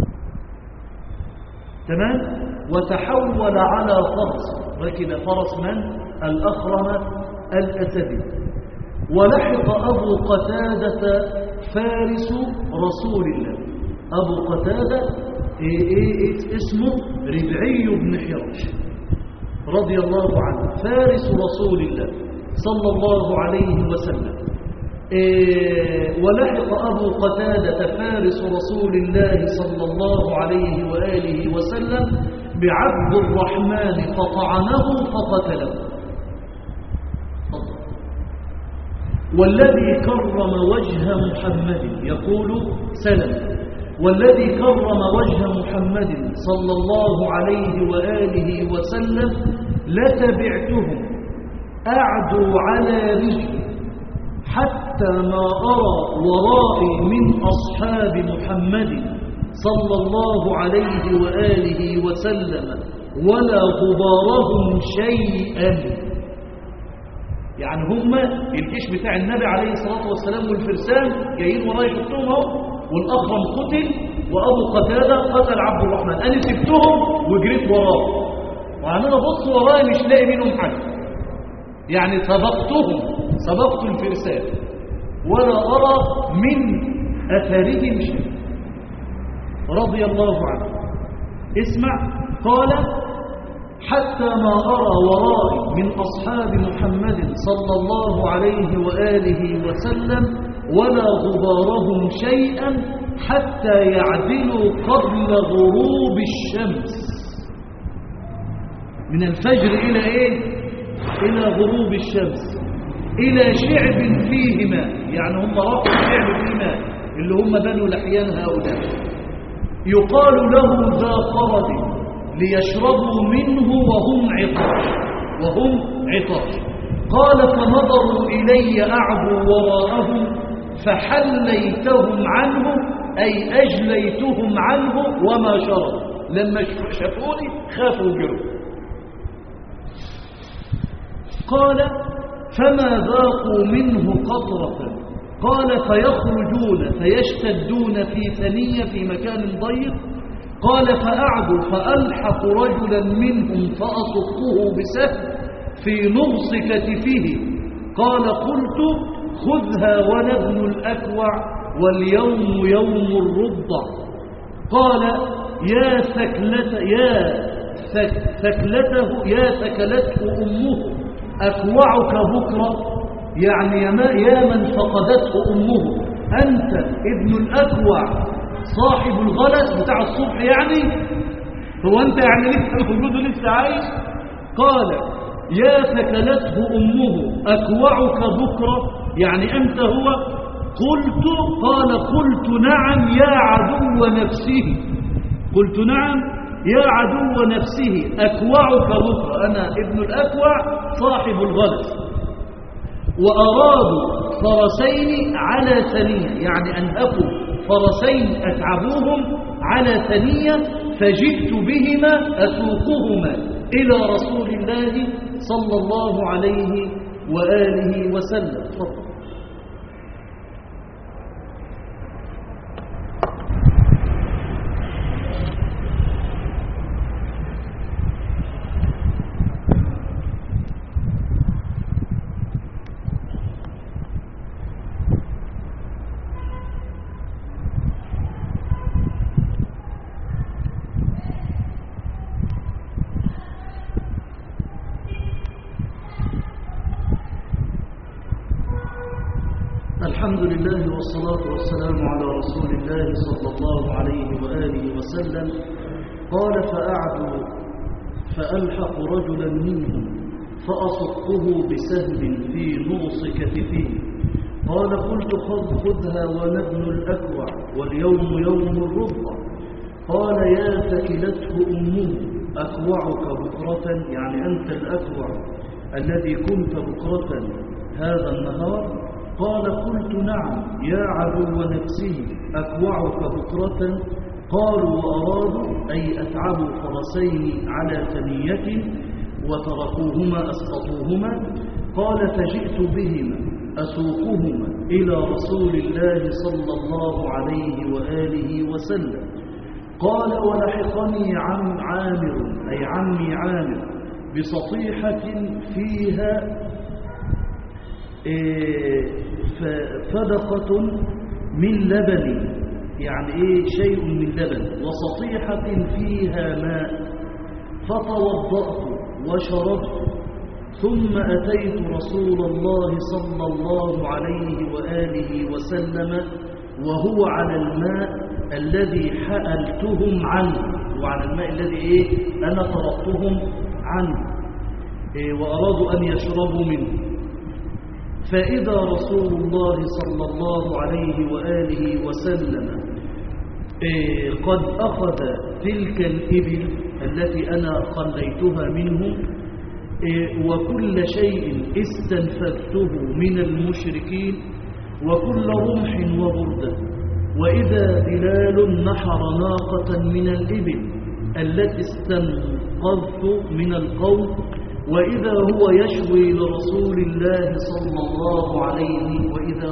تمام. وتحول على فرس، ركب فرس من؟ الأخرم الأسدي. ولحق أبو قتادة فارس رسول الله. أبو قتادة اسمه ربعي بن حرش رضي الله عنه، فارس رسول الله صلى الله عليه وسلم. ولحق أبو قتادة فارس رسول الله صلى الله عليه وآله وسلم بعبد الرحمن فطعنه فقتله. والذي كرم وجه محمد، يقول سلم، والذي كرم وجه محمد صلى الله عليه وآله وسلم لتبعتهم أعدو على رجلي حتى ما أرى ورائي من أصحاب محمد صلى الله عليه وآله وسلم ولا غبارهم شيئا. يعني هم الجيش بتاع النبي عليه الصلاة والسلام والفرسان جايين وراي شفتهم اهو، والأخرم قتل وأبو قتادة قتل عبد الرحمن، أنا سبتهم وجريت وراه وأنا بص وراي مش لاقي منهم حاجة، يعني سبقت الفرسان ولا أرى من أثارهم شيء رضي الله عنه. اسمع، قال حتى ما أرى ورائي من أصحاب محمد صلى الله عليه وآله وسلم ولا غبارهم شيئا حتى يعدلوا قبل غروب الشمس. من الفجر إلى إلى غروب الشمس. إلى شعب فيه ماء، يعني هم راحوا شعب فيه ماء اللي هم بنو لحيان هؤلاء، يقال له ذا قرد ليشربوا منه وهم عطاش. قال فنظروا إلي أعدو وراءهم فحليتهم عنه، أي أجليتهم عنه وما شربوا، لما شافوني خافوا جروا. قال فما ذاقوا منه قطرة، قال فيخرجون فيشتدون في ثنية في مكان ضيق. قال فأعدوا فألحق رجلا منهم فأصفه بسهم في نغص كتفه. قال قلت خذها وأنا ابن الأكوع واليوم يوم الرضع. قال يا ثكلته أمه أكوعك بكرة، يعني يا من فقدته أمه، أنت ابن الأكوع صاحب الغلس بتاع الصبح، يعني هو أنت يعني لسه موجود لسه عايش؟ قال يا ثكلته أمه أكوعك بكرة، يعني أنت هو؟ قلت قال قلت نعم يا عدو نفسه، قلت نعم يا عدو نفسه أكوعك بكرة، أنا ابن الأكوع صاحب الغلس. وأرادوا فرسين على ثنية، يعني أنهكوا فرسين أتعبوهم على ثنية، فجئت بهما أسوقهما إلى رسول الله صلى الله عليه وآله وسلم. تفضل. الحمد لله والصلاة والسلام على رسول الله صلى الله عليه وآله وسلم. قال فأعدوا فألحق رجلا منهم فأصفه بسهم في نغص كتفه. قال قلت خذها وأنا ابن الأكوع واليوم يوم الرضع. قال يا ثكلته أمه أكوعك بكرة، يعني أنت الأكوع الذي كنت بكرة هذا النهار. قال قلت نعم يا عدو نفسه أكوعك بكرة. قالوا وأرادوا أي أتعبوا فرسين على ثنية وتركوهما أسقطوهما. قال فجئت بهما أسوقهما إلى رسول الله صلى الله عليه وآله وسلم. قال ولحقني عامر أي عمي عامر بسطيحة فيها فدقة من لبن، يعني شيء من لبن، وسطيحة فيها ماء، فتوضأت وشربت، ثم أتيت رسول الله صلى الله عليه وآله وسلم وهو على الماء الذي حألتهم عنه، وعلى الماء الذي أنا طردتهم عنه وأرادوا أن يشربوا منه. فإذا رسول الله صلى الله عليه وآله وسلم قد أخذ تلك الإبل التي أنا خليتها منه وكل شيء استنفذته من المشركين وكل رمح وبردة، وإذا بلال نحر ناقة من الإبل التي استنقذت من القوم، وإذا هو يشوي لرسول الله صلى الله عليه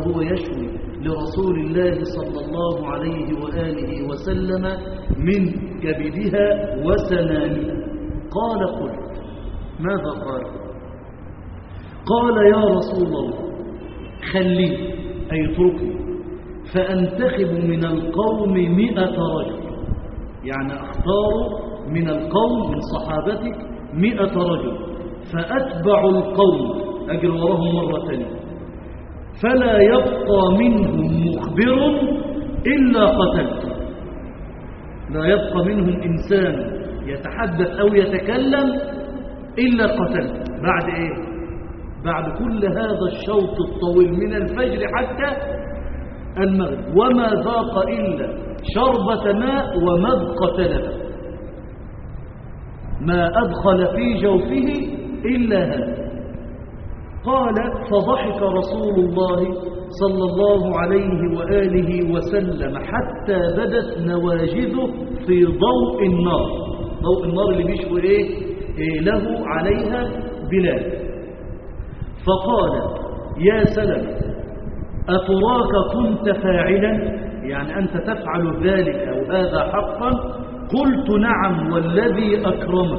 وآله وسلم من كبدها وسنامها. قال قلت ماذا قال؟ قال يا رسول الله خليه أي اتركني فأنتخب من القوم 100 رجل، يعني أختار من القوم من صحابتك 100 رجل، فأتبع القوم أجر وراهم مرة ثانية، فلا يبقى منهم مخبر إلا قتلت، لا يبقى منهم إنسان يتحدث أو يتكلم إلا قتلت. بعد بعد كل هذا الشوط الطويل من الفجر حتى المغرب، وما ذاق إلا شربة ماء ومذقة لبن، ما أدخل في جوفه إلا هذا. قال فضحك رسول الله صلى الله عليه وآله وسلم حتى بدت نواجذه في ضوء النار، ضوء النار اللي بيشوي له عليها بلال. فقال يا سلم أتراك كنت فاعلا، يعني أنت تفعل ذلك أو هذا حقا؟ قلت نعم والذي أكرمك،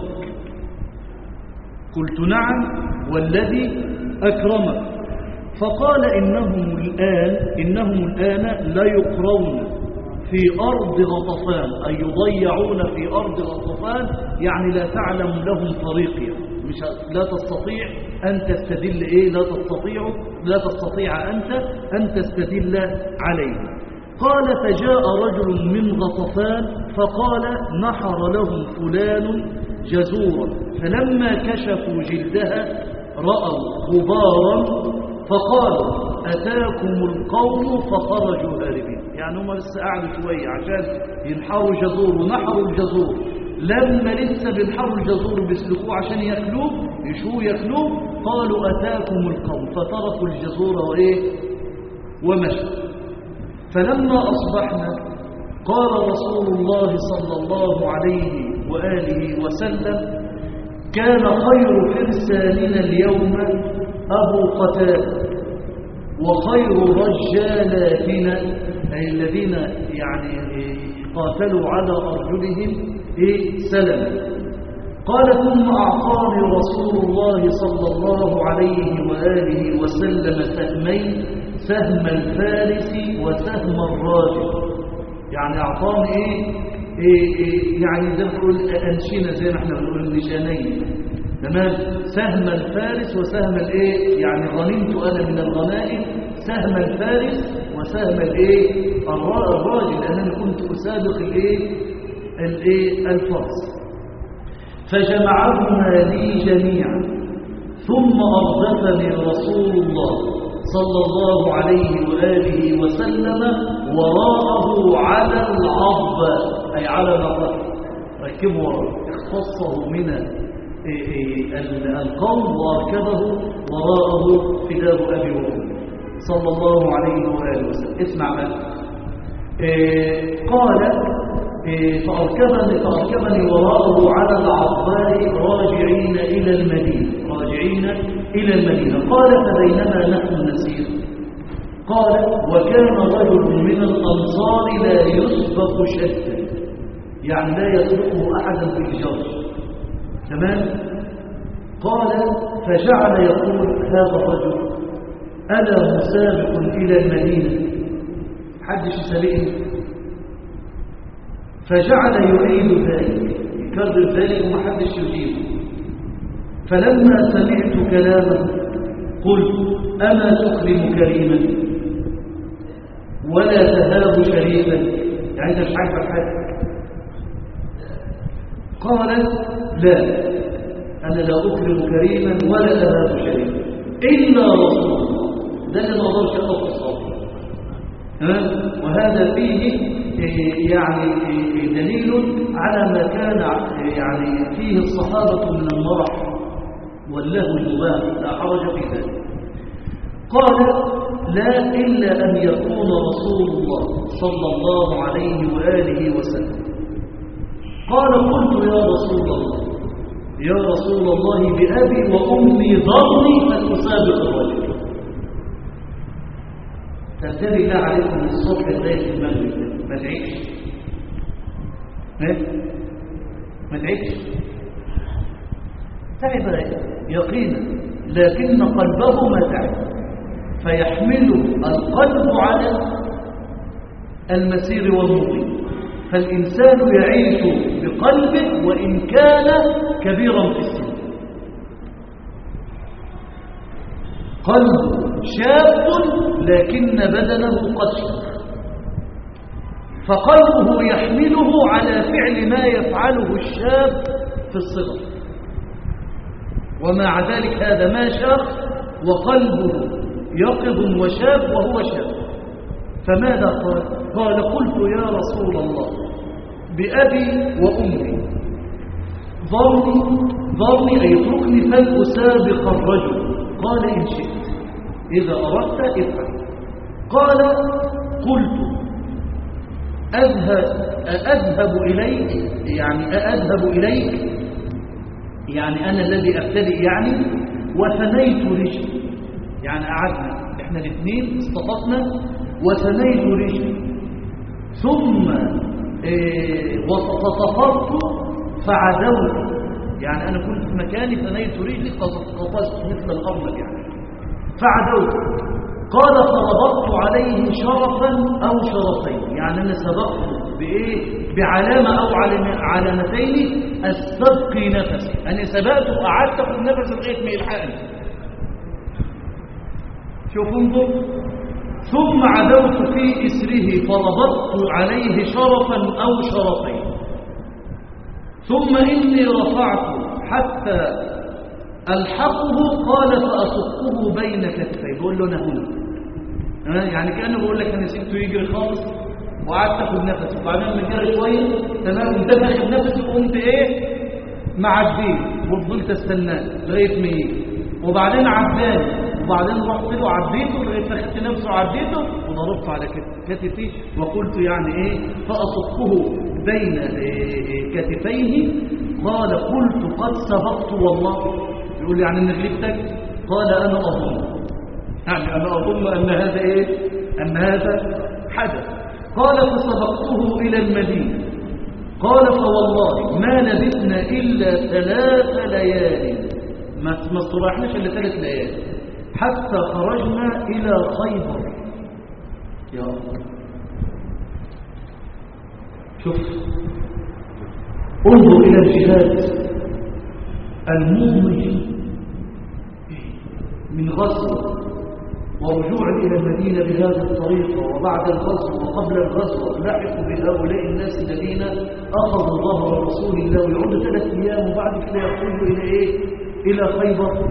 قلت نعم والذي أكرمك. فقال إنهم الآن لا يقرون في أرض غطفان، أي يضيعون في أرض غطفان، يعني لا تعلم لهم طريق، مش لا تستطيع أن تستدل لا تستطيع أنت أن تستدل عليه. قال فجاء رجل من غطفان فقال نحر لهم فلان جزورا، فلما كشفوا جلدها رأوا غبارا فقالوا أتاكم القوم فخرجوا هاربين. يعني هم لسه قعدوا شوية عشان ينحروا جزور، ونحروا الجزور، لما لسه بينحروا الجزور بيسلكوه عشان ياكلوه قالوا أتاكم القوم، فتركوا الجزور ومشوا. فلما أصبحنا قال رسول الله صلى الله عليه وآله وسلم كان خير فرساننا اليوم أبو قتادة، وخير رجالاتنا أي الذين يعني قاتلوا على أرجلهم سلم. قال ثم أعطاني رسول الله صلى الله عليه وآله وسلم سهمين، سهم الفارس وسهم الراجل، يعني أعطاني يعني زي ما بنقول أنشنة، زي ما احنا بنقول النشانين، تمام، سهم الفارس وسهم يعني غنمت أنا من الغنائم سهم الفارس وسهم الراجل، لأنني كنت أسابق الفرس. فجمعهما لي جميعا، ثم أردفني رسول الله صلى الله عليه وآله وسلم وراءه على العض، أي على الركب، ركبه وراءه، اختصه من القوم واركبه وراءه فداه أبي وأمه صلى الله عليه وآله وسلم. اسمع بقى، قال فأركبني وراءه على العضاء راجعين إلى المدينة. قال فبينما نحن نسير، قال وكان رجل من الأنصار لا يسبق شدا، يعني لا يسبقه أحدا في الجر، تمام. قال فجعل يقول هذا الرجل ألا مسابق إلى المدينة، حدش يسابقني. فجعل يعيد ذلك، يكرر ذلك ومحدش يجيبه. فلما سمعت كلامه قلت أما تكرم كريما ولا تهاب شريفا، يعني انت مش عارف حاجه. قال لا، أنا لا أكرم كريما ولا أهاب شريفا إلا رسول الله، ده اللي ما أقدرش أخذ الصوت. وهذا فيه يعني دليل على ما كان يعني فيه الصحابة من المرح واللهو المباح، لا حرج في ذلك. قال لا إلا أن يكون رسول الله صلى الله عليه وآله وسلم. قال قلت يا رسول الله بأبي وأمي ضرني أن أسابق الرجل. تنتبه الله عليكم الصبح لغاية المغرب، ما تعيش تعب يقينا، لكن قلبه ما تعب، فيحمله القلب على المسير والمضي. فالإنسان يعيش بقلبه وإن كان كبيرا في السن، قلبه شاب لكن بدنه قد شاب، فقلبه يحمله على فعل ما يفعله الشاب في الصغر، ومع ذلك هذا ما شاق وقلبه يقظ وشاب وهو شاب. فماذا قال؟ قال قلت يا رسول الله بأبي وأمي ضرني أي اتركني فلأسابق الرجل. قال إن شئت، إذا أردت افعل. قال قلت أذهب إليك، يعني أذهب إليك يعني أنا الذي أبتدئ يعني، وثنيت رجلي، يعني قعدنا إحنا الاثنين اصطفقنا وثنيت رجلي، ثم وتصفرت فعدوت، يعني أنا كنت في مكاني ثنيت رجلي قفزت مثل الأرض يعني فعدوت. قال فربطت عليه شرفا أو شرفين، يعني أنا سبقت بإيه؟ بعلامة أو علامتين أستبقي نفسي، أنا سبقت وقعدت في النفس لغاية ما يلحقني. شوفوا انظر. ثم عدوت في إسره فربطت عليه شرفا أو شرفين، ثم إني رفعت حتى ألحقه. قال فأصفه بين كتفي، بقول له أنا هنا، يعني كأنه بقول لك أنا سبته يجري خالص وقعدت أخذ نفسه، وبعدين من جري شوية تمام انت أخذ نفسه وقمت إيه معديه وفضلت استناه لغاية ما يجي، وبعدين عداني، وبعدين رحت له عديته لغاية ما أخذت نفسه وعديته وضربت على كتفي وقلت يعني إيه فأصفه بين كتفيه. قال قلت قد سبقت والله، يقول يعني أن غلبتك؟ قال أنا أظن، يعني أنا أظن أن هذا إيه؟ أن هذا حدث. قال فسبقته إلى المدينة. قال فوالله ما لبثنا إلا 3 ليال، ما استراحناش إلا 3 ليال حتى خرجنا إلى خيبر. يا الله، شوف انظر إلى الجهاد المضني من غزوة ورجوع إلى المدينة بهذه الطريقة، وبعد الغزو وقبل الغزو لحقوا بهؤلاء الناس الذين أخذوا ظهر رسول الله، ويعود 3 أيام وبعد كده يقولوا إلى إيه؟ إلى خيبر.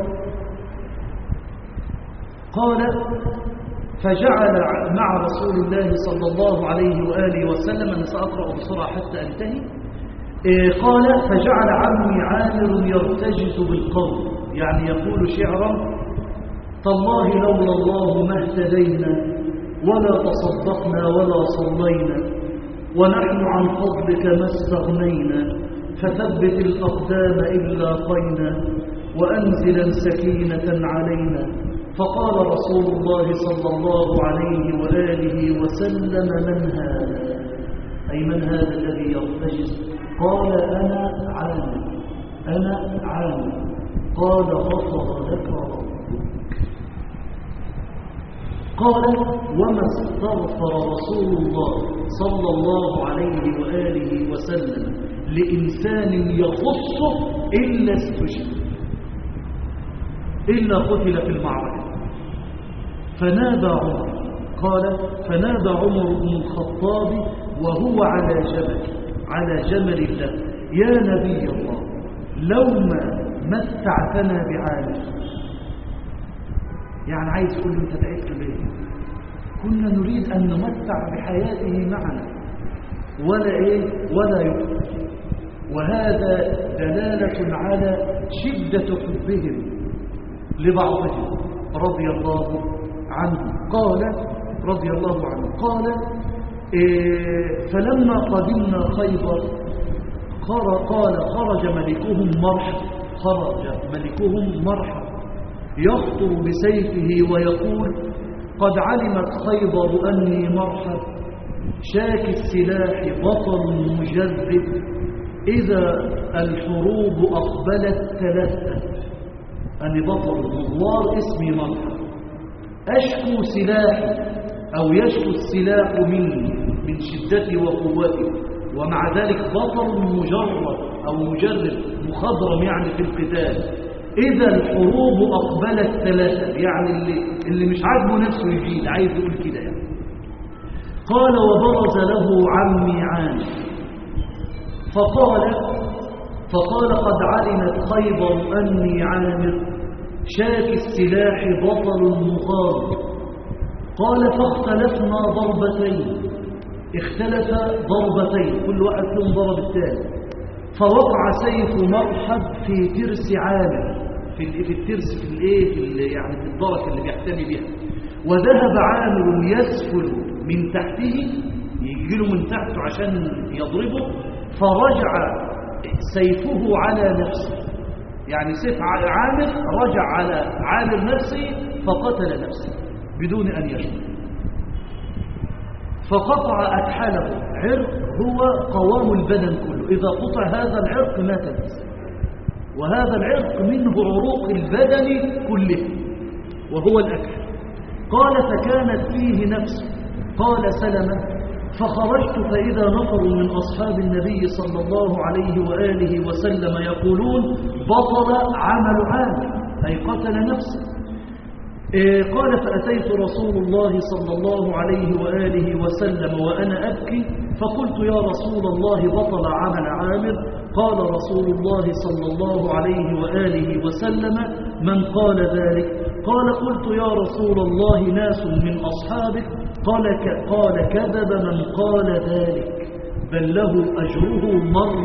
قال فجعل مع رسول الله صلى الله عليه وآله وسلم، أنا سأقرأ بسرعة حتى أنتهي. قال فجعل عمي عامر يرتجز بالقول، يعني يقول شعرا: تالله لولا الله ما اهتدينا ولا تصدقنا ولا صلينا، ونحن عن فضلك ما استغنينا، فثبت الأقدام إن لاقينا وأنزلا سكينة علينا. فقال رسول الله صلى الله عليه وآله وسلم: من هذا؟ أي من هذا الذي يرتجز؟ قال: أنا عامر، أنا عامر. قال: غفر لك ربك. قال: وما استغفر رسول الله صلى الله عليه وآله وسلم لإنسان يخصه إلا استشهد، إلا قتل في المعركة. فنادى عمر، قال: فنادى عمر بن الخطاب وهو على جمل له: يا نبي الله، لو ما متعتنا بعامر. يعني عايز يقول له: انت تعبت ليه؟ كنا نريد أن نمتع بحياته معنا ولا يقتل. وهذا دلالة على شدة حبهم لبعضهم رضي الله عنه. قال رضي الله عنه: قال: فلما قدمنا خيبر قال: خرج ملكهم مرحب يخطر بسيفه ويقول: قد علمت خيبر أني مرحب، شاك السلاح بطل مجرب، إذا الحروب أقبلت تلثت. أني بطل مغوار اسمي مرحب، أشكو سلاحي أو يشكو السلاح مني من شدتي وقوتي، ومع ذلك بطل مجرد أو مجرد مخضرم يعني في القتال. إذا الحروب أقبلت تلثت، يعني اللي مش عاجبه نفسه يجيد، عايز يقول كده يعني. قال: وبرز له عمي عامر فقال: قد علمت خيبر أني عامر، شاك السلاح بطل مغار. قال فاختلفنا ضربتين، اختلف ضربتين كل واحد فيهم ضرب الثاني، فوقع سيف مرحب في ترس عامر، في الترس يعني في الدرك اللي بيحتمي بها، وذهب عامر يسفل من تحته، يجي له من تحته عشان يضربه، فرجع سيفه على نفسه، يعني سيف عامر رجع على عامر نفسه فقتل نفسه بدون أن يشعر، فقطع أكحله. عرق هو قوام البدن كله، إذا قطع هذا العرق مات الإنسان، وهذا العرق منه عروق البدن كله وهو الأكحل. قال فكانت فيه نفسه. قال سلمة فخرجت فإذا نفر من أصحاب النبي صلى الله عليه وآله وسلم يقولون بطل عمل عامر، أي قتل نفسه. قال فأتيت رسول الله صلى الله عليه وآله وسلم وأنا أبكي، فقلت يا رسول الله بطل عمل عامر. قال رسول الله صلى الله عليه وآله وسلم من قال ذلك؟ قال قلت يا رسول الله ناس من أصحابك. قال كذب من قال ذلك، بل له أجره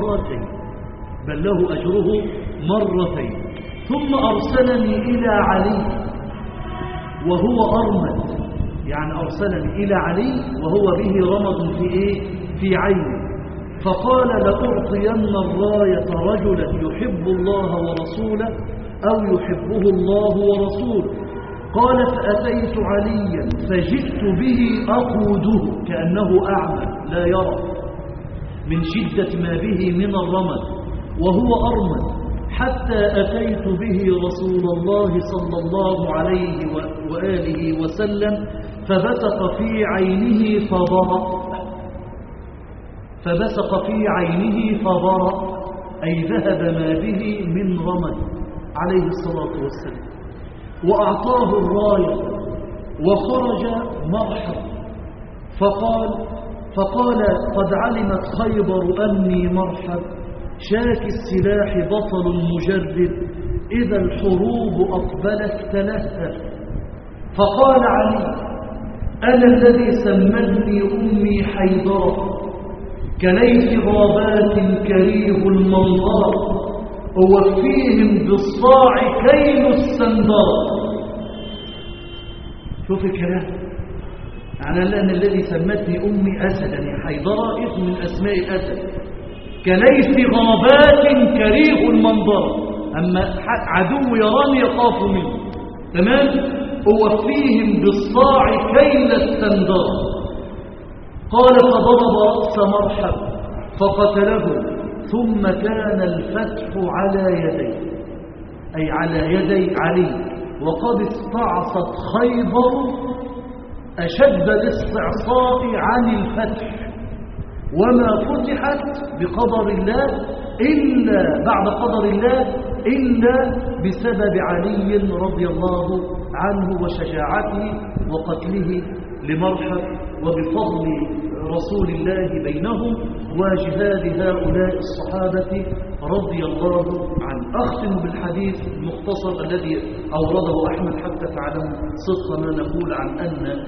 مرتين. ثم أرسلني إلى علي وهو أرمد، يعني أرسلني إلى علي وهو به رمض في عينه، فقال لأعطين الراية رجلا يحب الله ورسوله أو يحبه الله ورسوله. قال فأتيت عليا فجئت به أقوده، كأنه أعمى لا يرى من شدة ما به من الرمد وهو أرمد، حتى أتيت به رسول الله صلى الله عليه وآله وسلم فبصق في عينه فبرأ، أي ذهب ما به من رمد عليه الصلاة والسلام، وأعطاه الراية وخرج مرحب. فقال قد علمت خيبر أني مرحب، شاك السلاح بطل مجرد، إذا الحروب أقبلت تلهف. فقال علي أنا الذي سمتني أمي حيدرة، كليث غابات كريه المنظر، أوفيهم بالصاع كيل السندر. شوف الكلام، يعني أنا الذي سمتني أمي أسدا، يعني حيدرة اسم من أسماء الأسد، كليث غابات كريه المنظر، أما عدو يراني يخاف منه، تمام. أوفيهم بالصاع كيل السندر. قال فضرب رأس مرحب فقتله، ثم كان الفتح على يديه، أي على يدي علي، وقد استعصت خيبر أشد الاستعصاء عن الفتح، وما فتحت بقدر الله إلا بعد قدر الله إلا بسبب علي رضي الله عنه وشجاعته وقتله لمرحب، وبفضل رسول الله بينهم وجهاد هؤلاء الصحابة رضي الله عنه. أختم بالحديث المختصر الذي أورده أحمد حتى تعلموا صدق ما نقول عن أن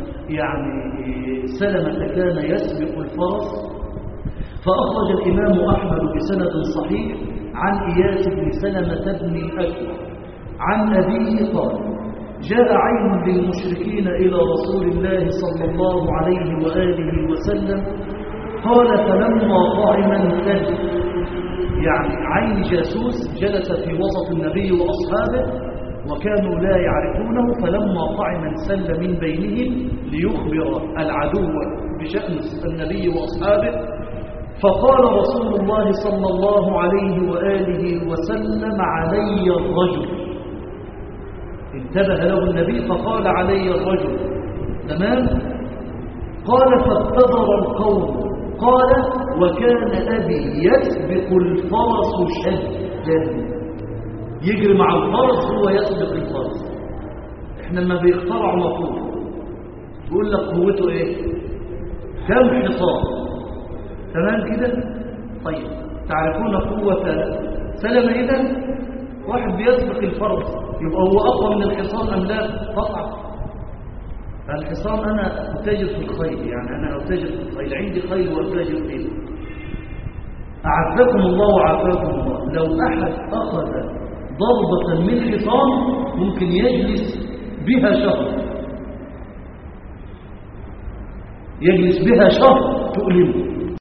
سلمة كان يسبق الفرس. فأخرج الإمام أحمد بسند صحيح عن إياس بن سلمة بن الأكوع عن أبيه قال جاء عين للمشركين إلى رسول الله صلى الله عليه وآله وسلم، قال فلما طعم الكلب، يعني عين جاسوس جلس في وسط النبي وأصحابه وكانوا لا يعرفونه، فلما طعم انسل من بينهم ليخبر العدو بشأن النبي وأصحابه. فقال رسول الله صلى الله عليه وآله وسلم علي الرجل، انتبه له النبي فقال علي الرجل، تمام. قال فابتدر القوم، قال وكان أبي يسبق الفرس شدا، يجري مع الفرس هو يسبق الفرس. احنا لما بيخترعوا مفروض يقول لك قوته ايه؟ كم حصان، تمام كده. طيب تعرفون قوة سلمة إذن؟ واحد بيسبق الفرس يبقى هو أقوى من الحصان أم لا؟ قطعا. الحصان أنا أتاجر في الخيل، يعني أنا أتاجر في الخيل، عندي خيل وأتاجر فيه. أعزكم الله وعافاكم الله، لو أحد أخذ ضربة من حصان ممكن يجلس بها شهر، يجلس بها شهر تؤلمه.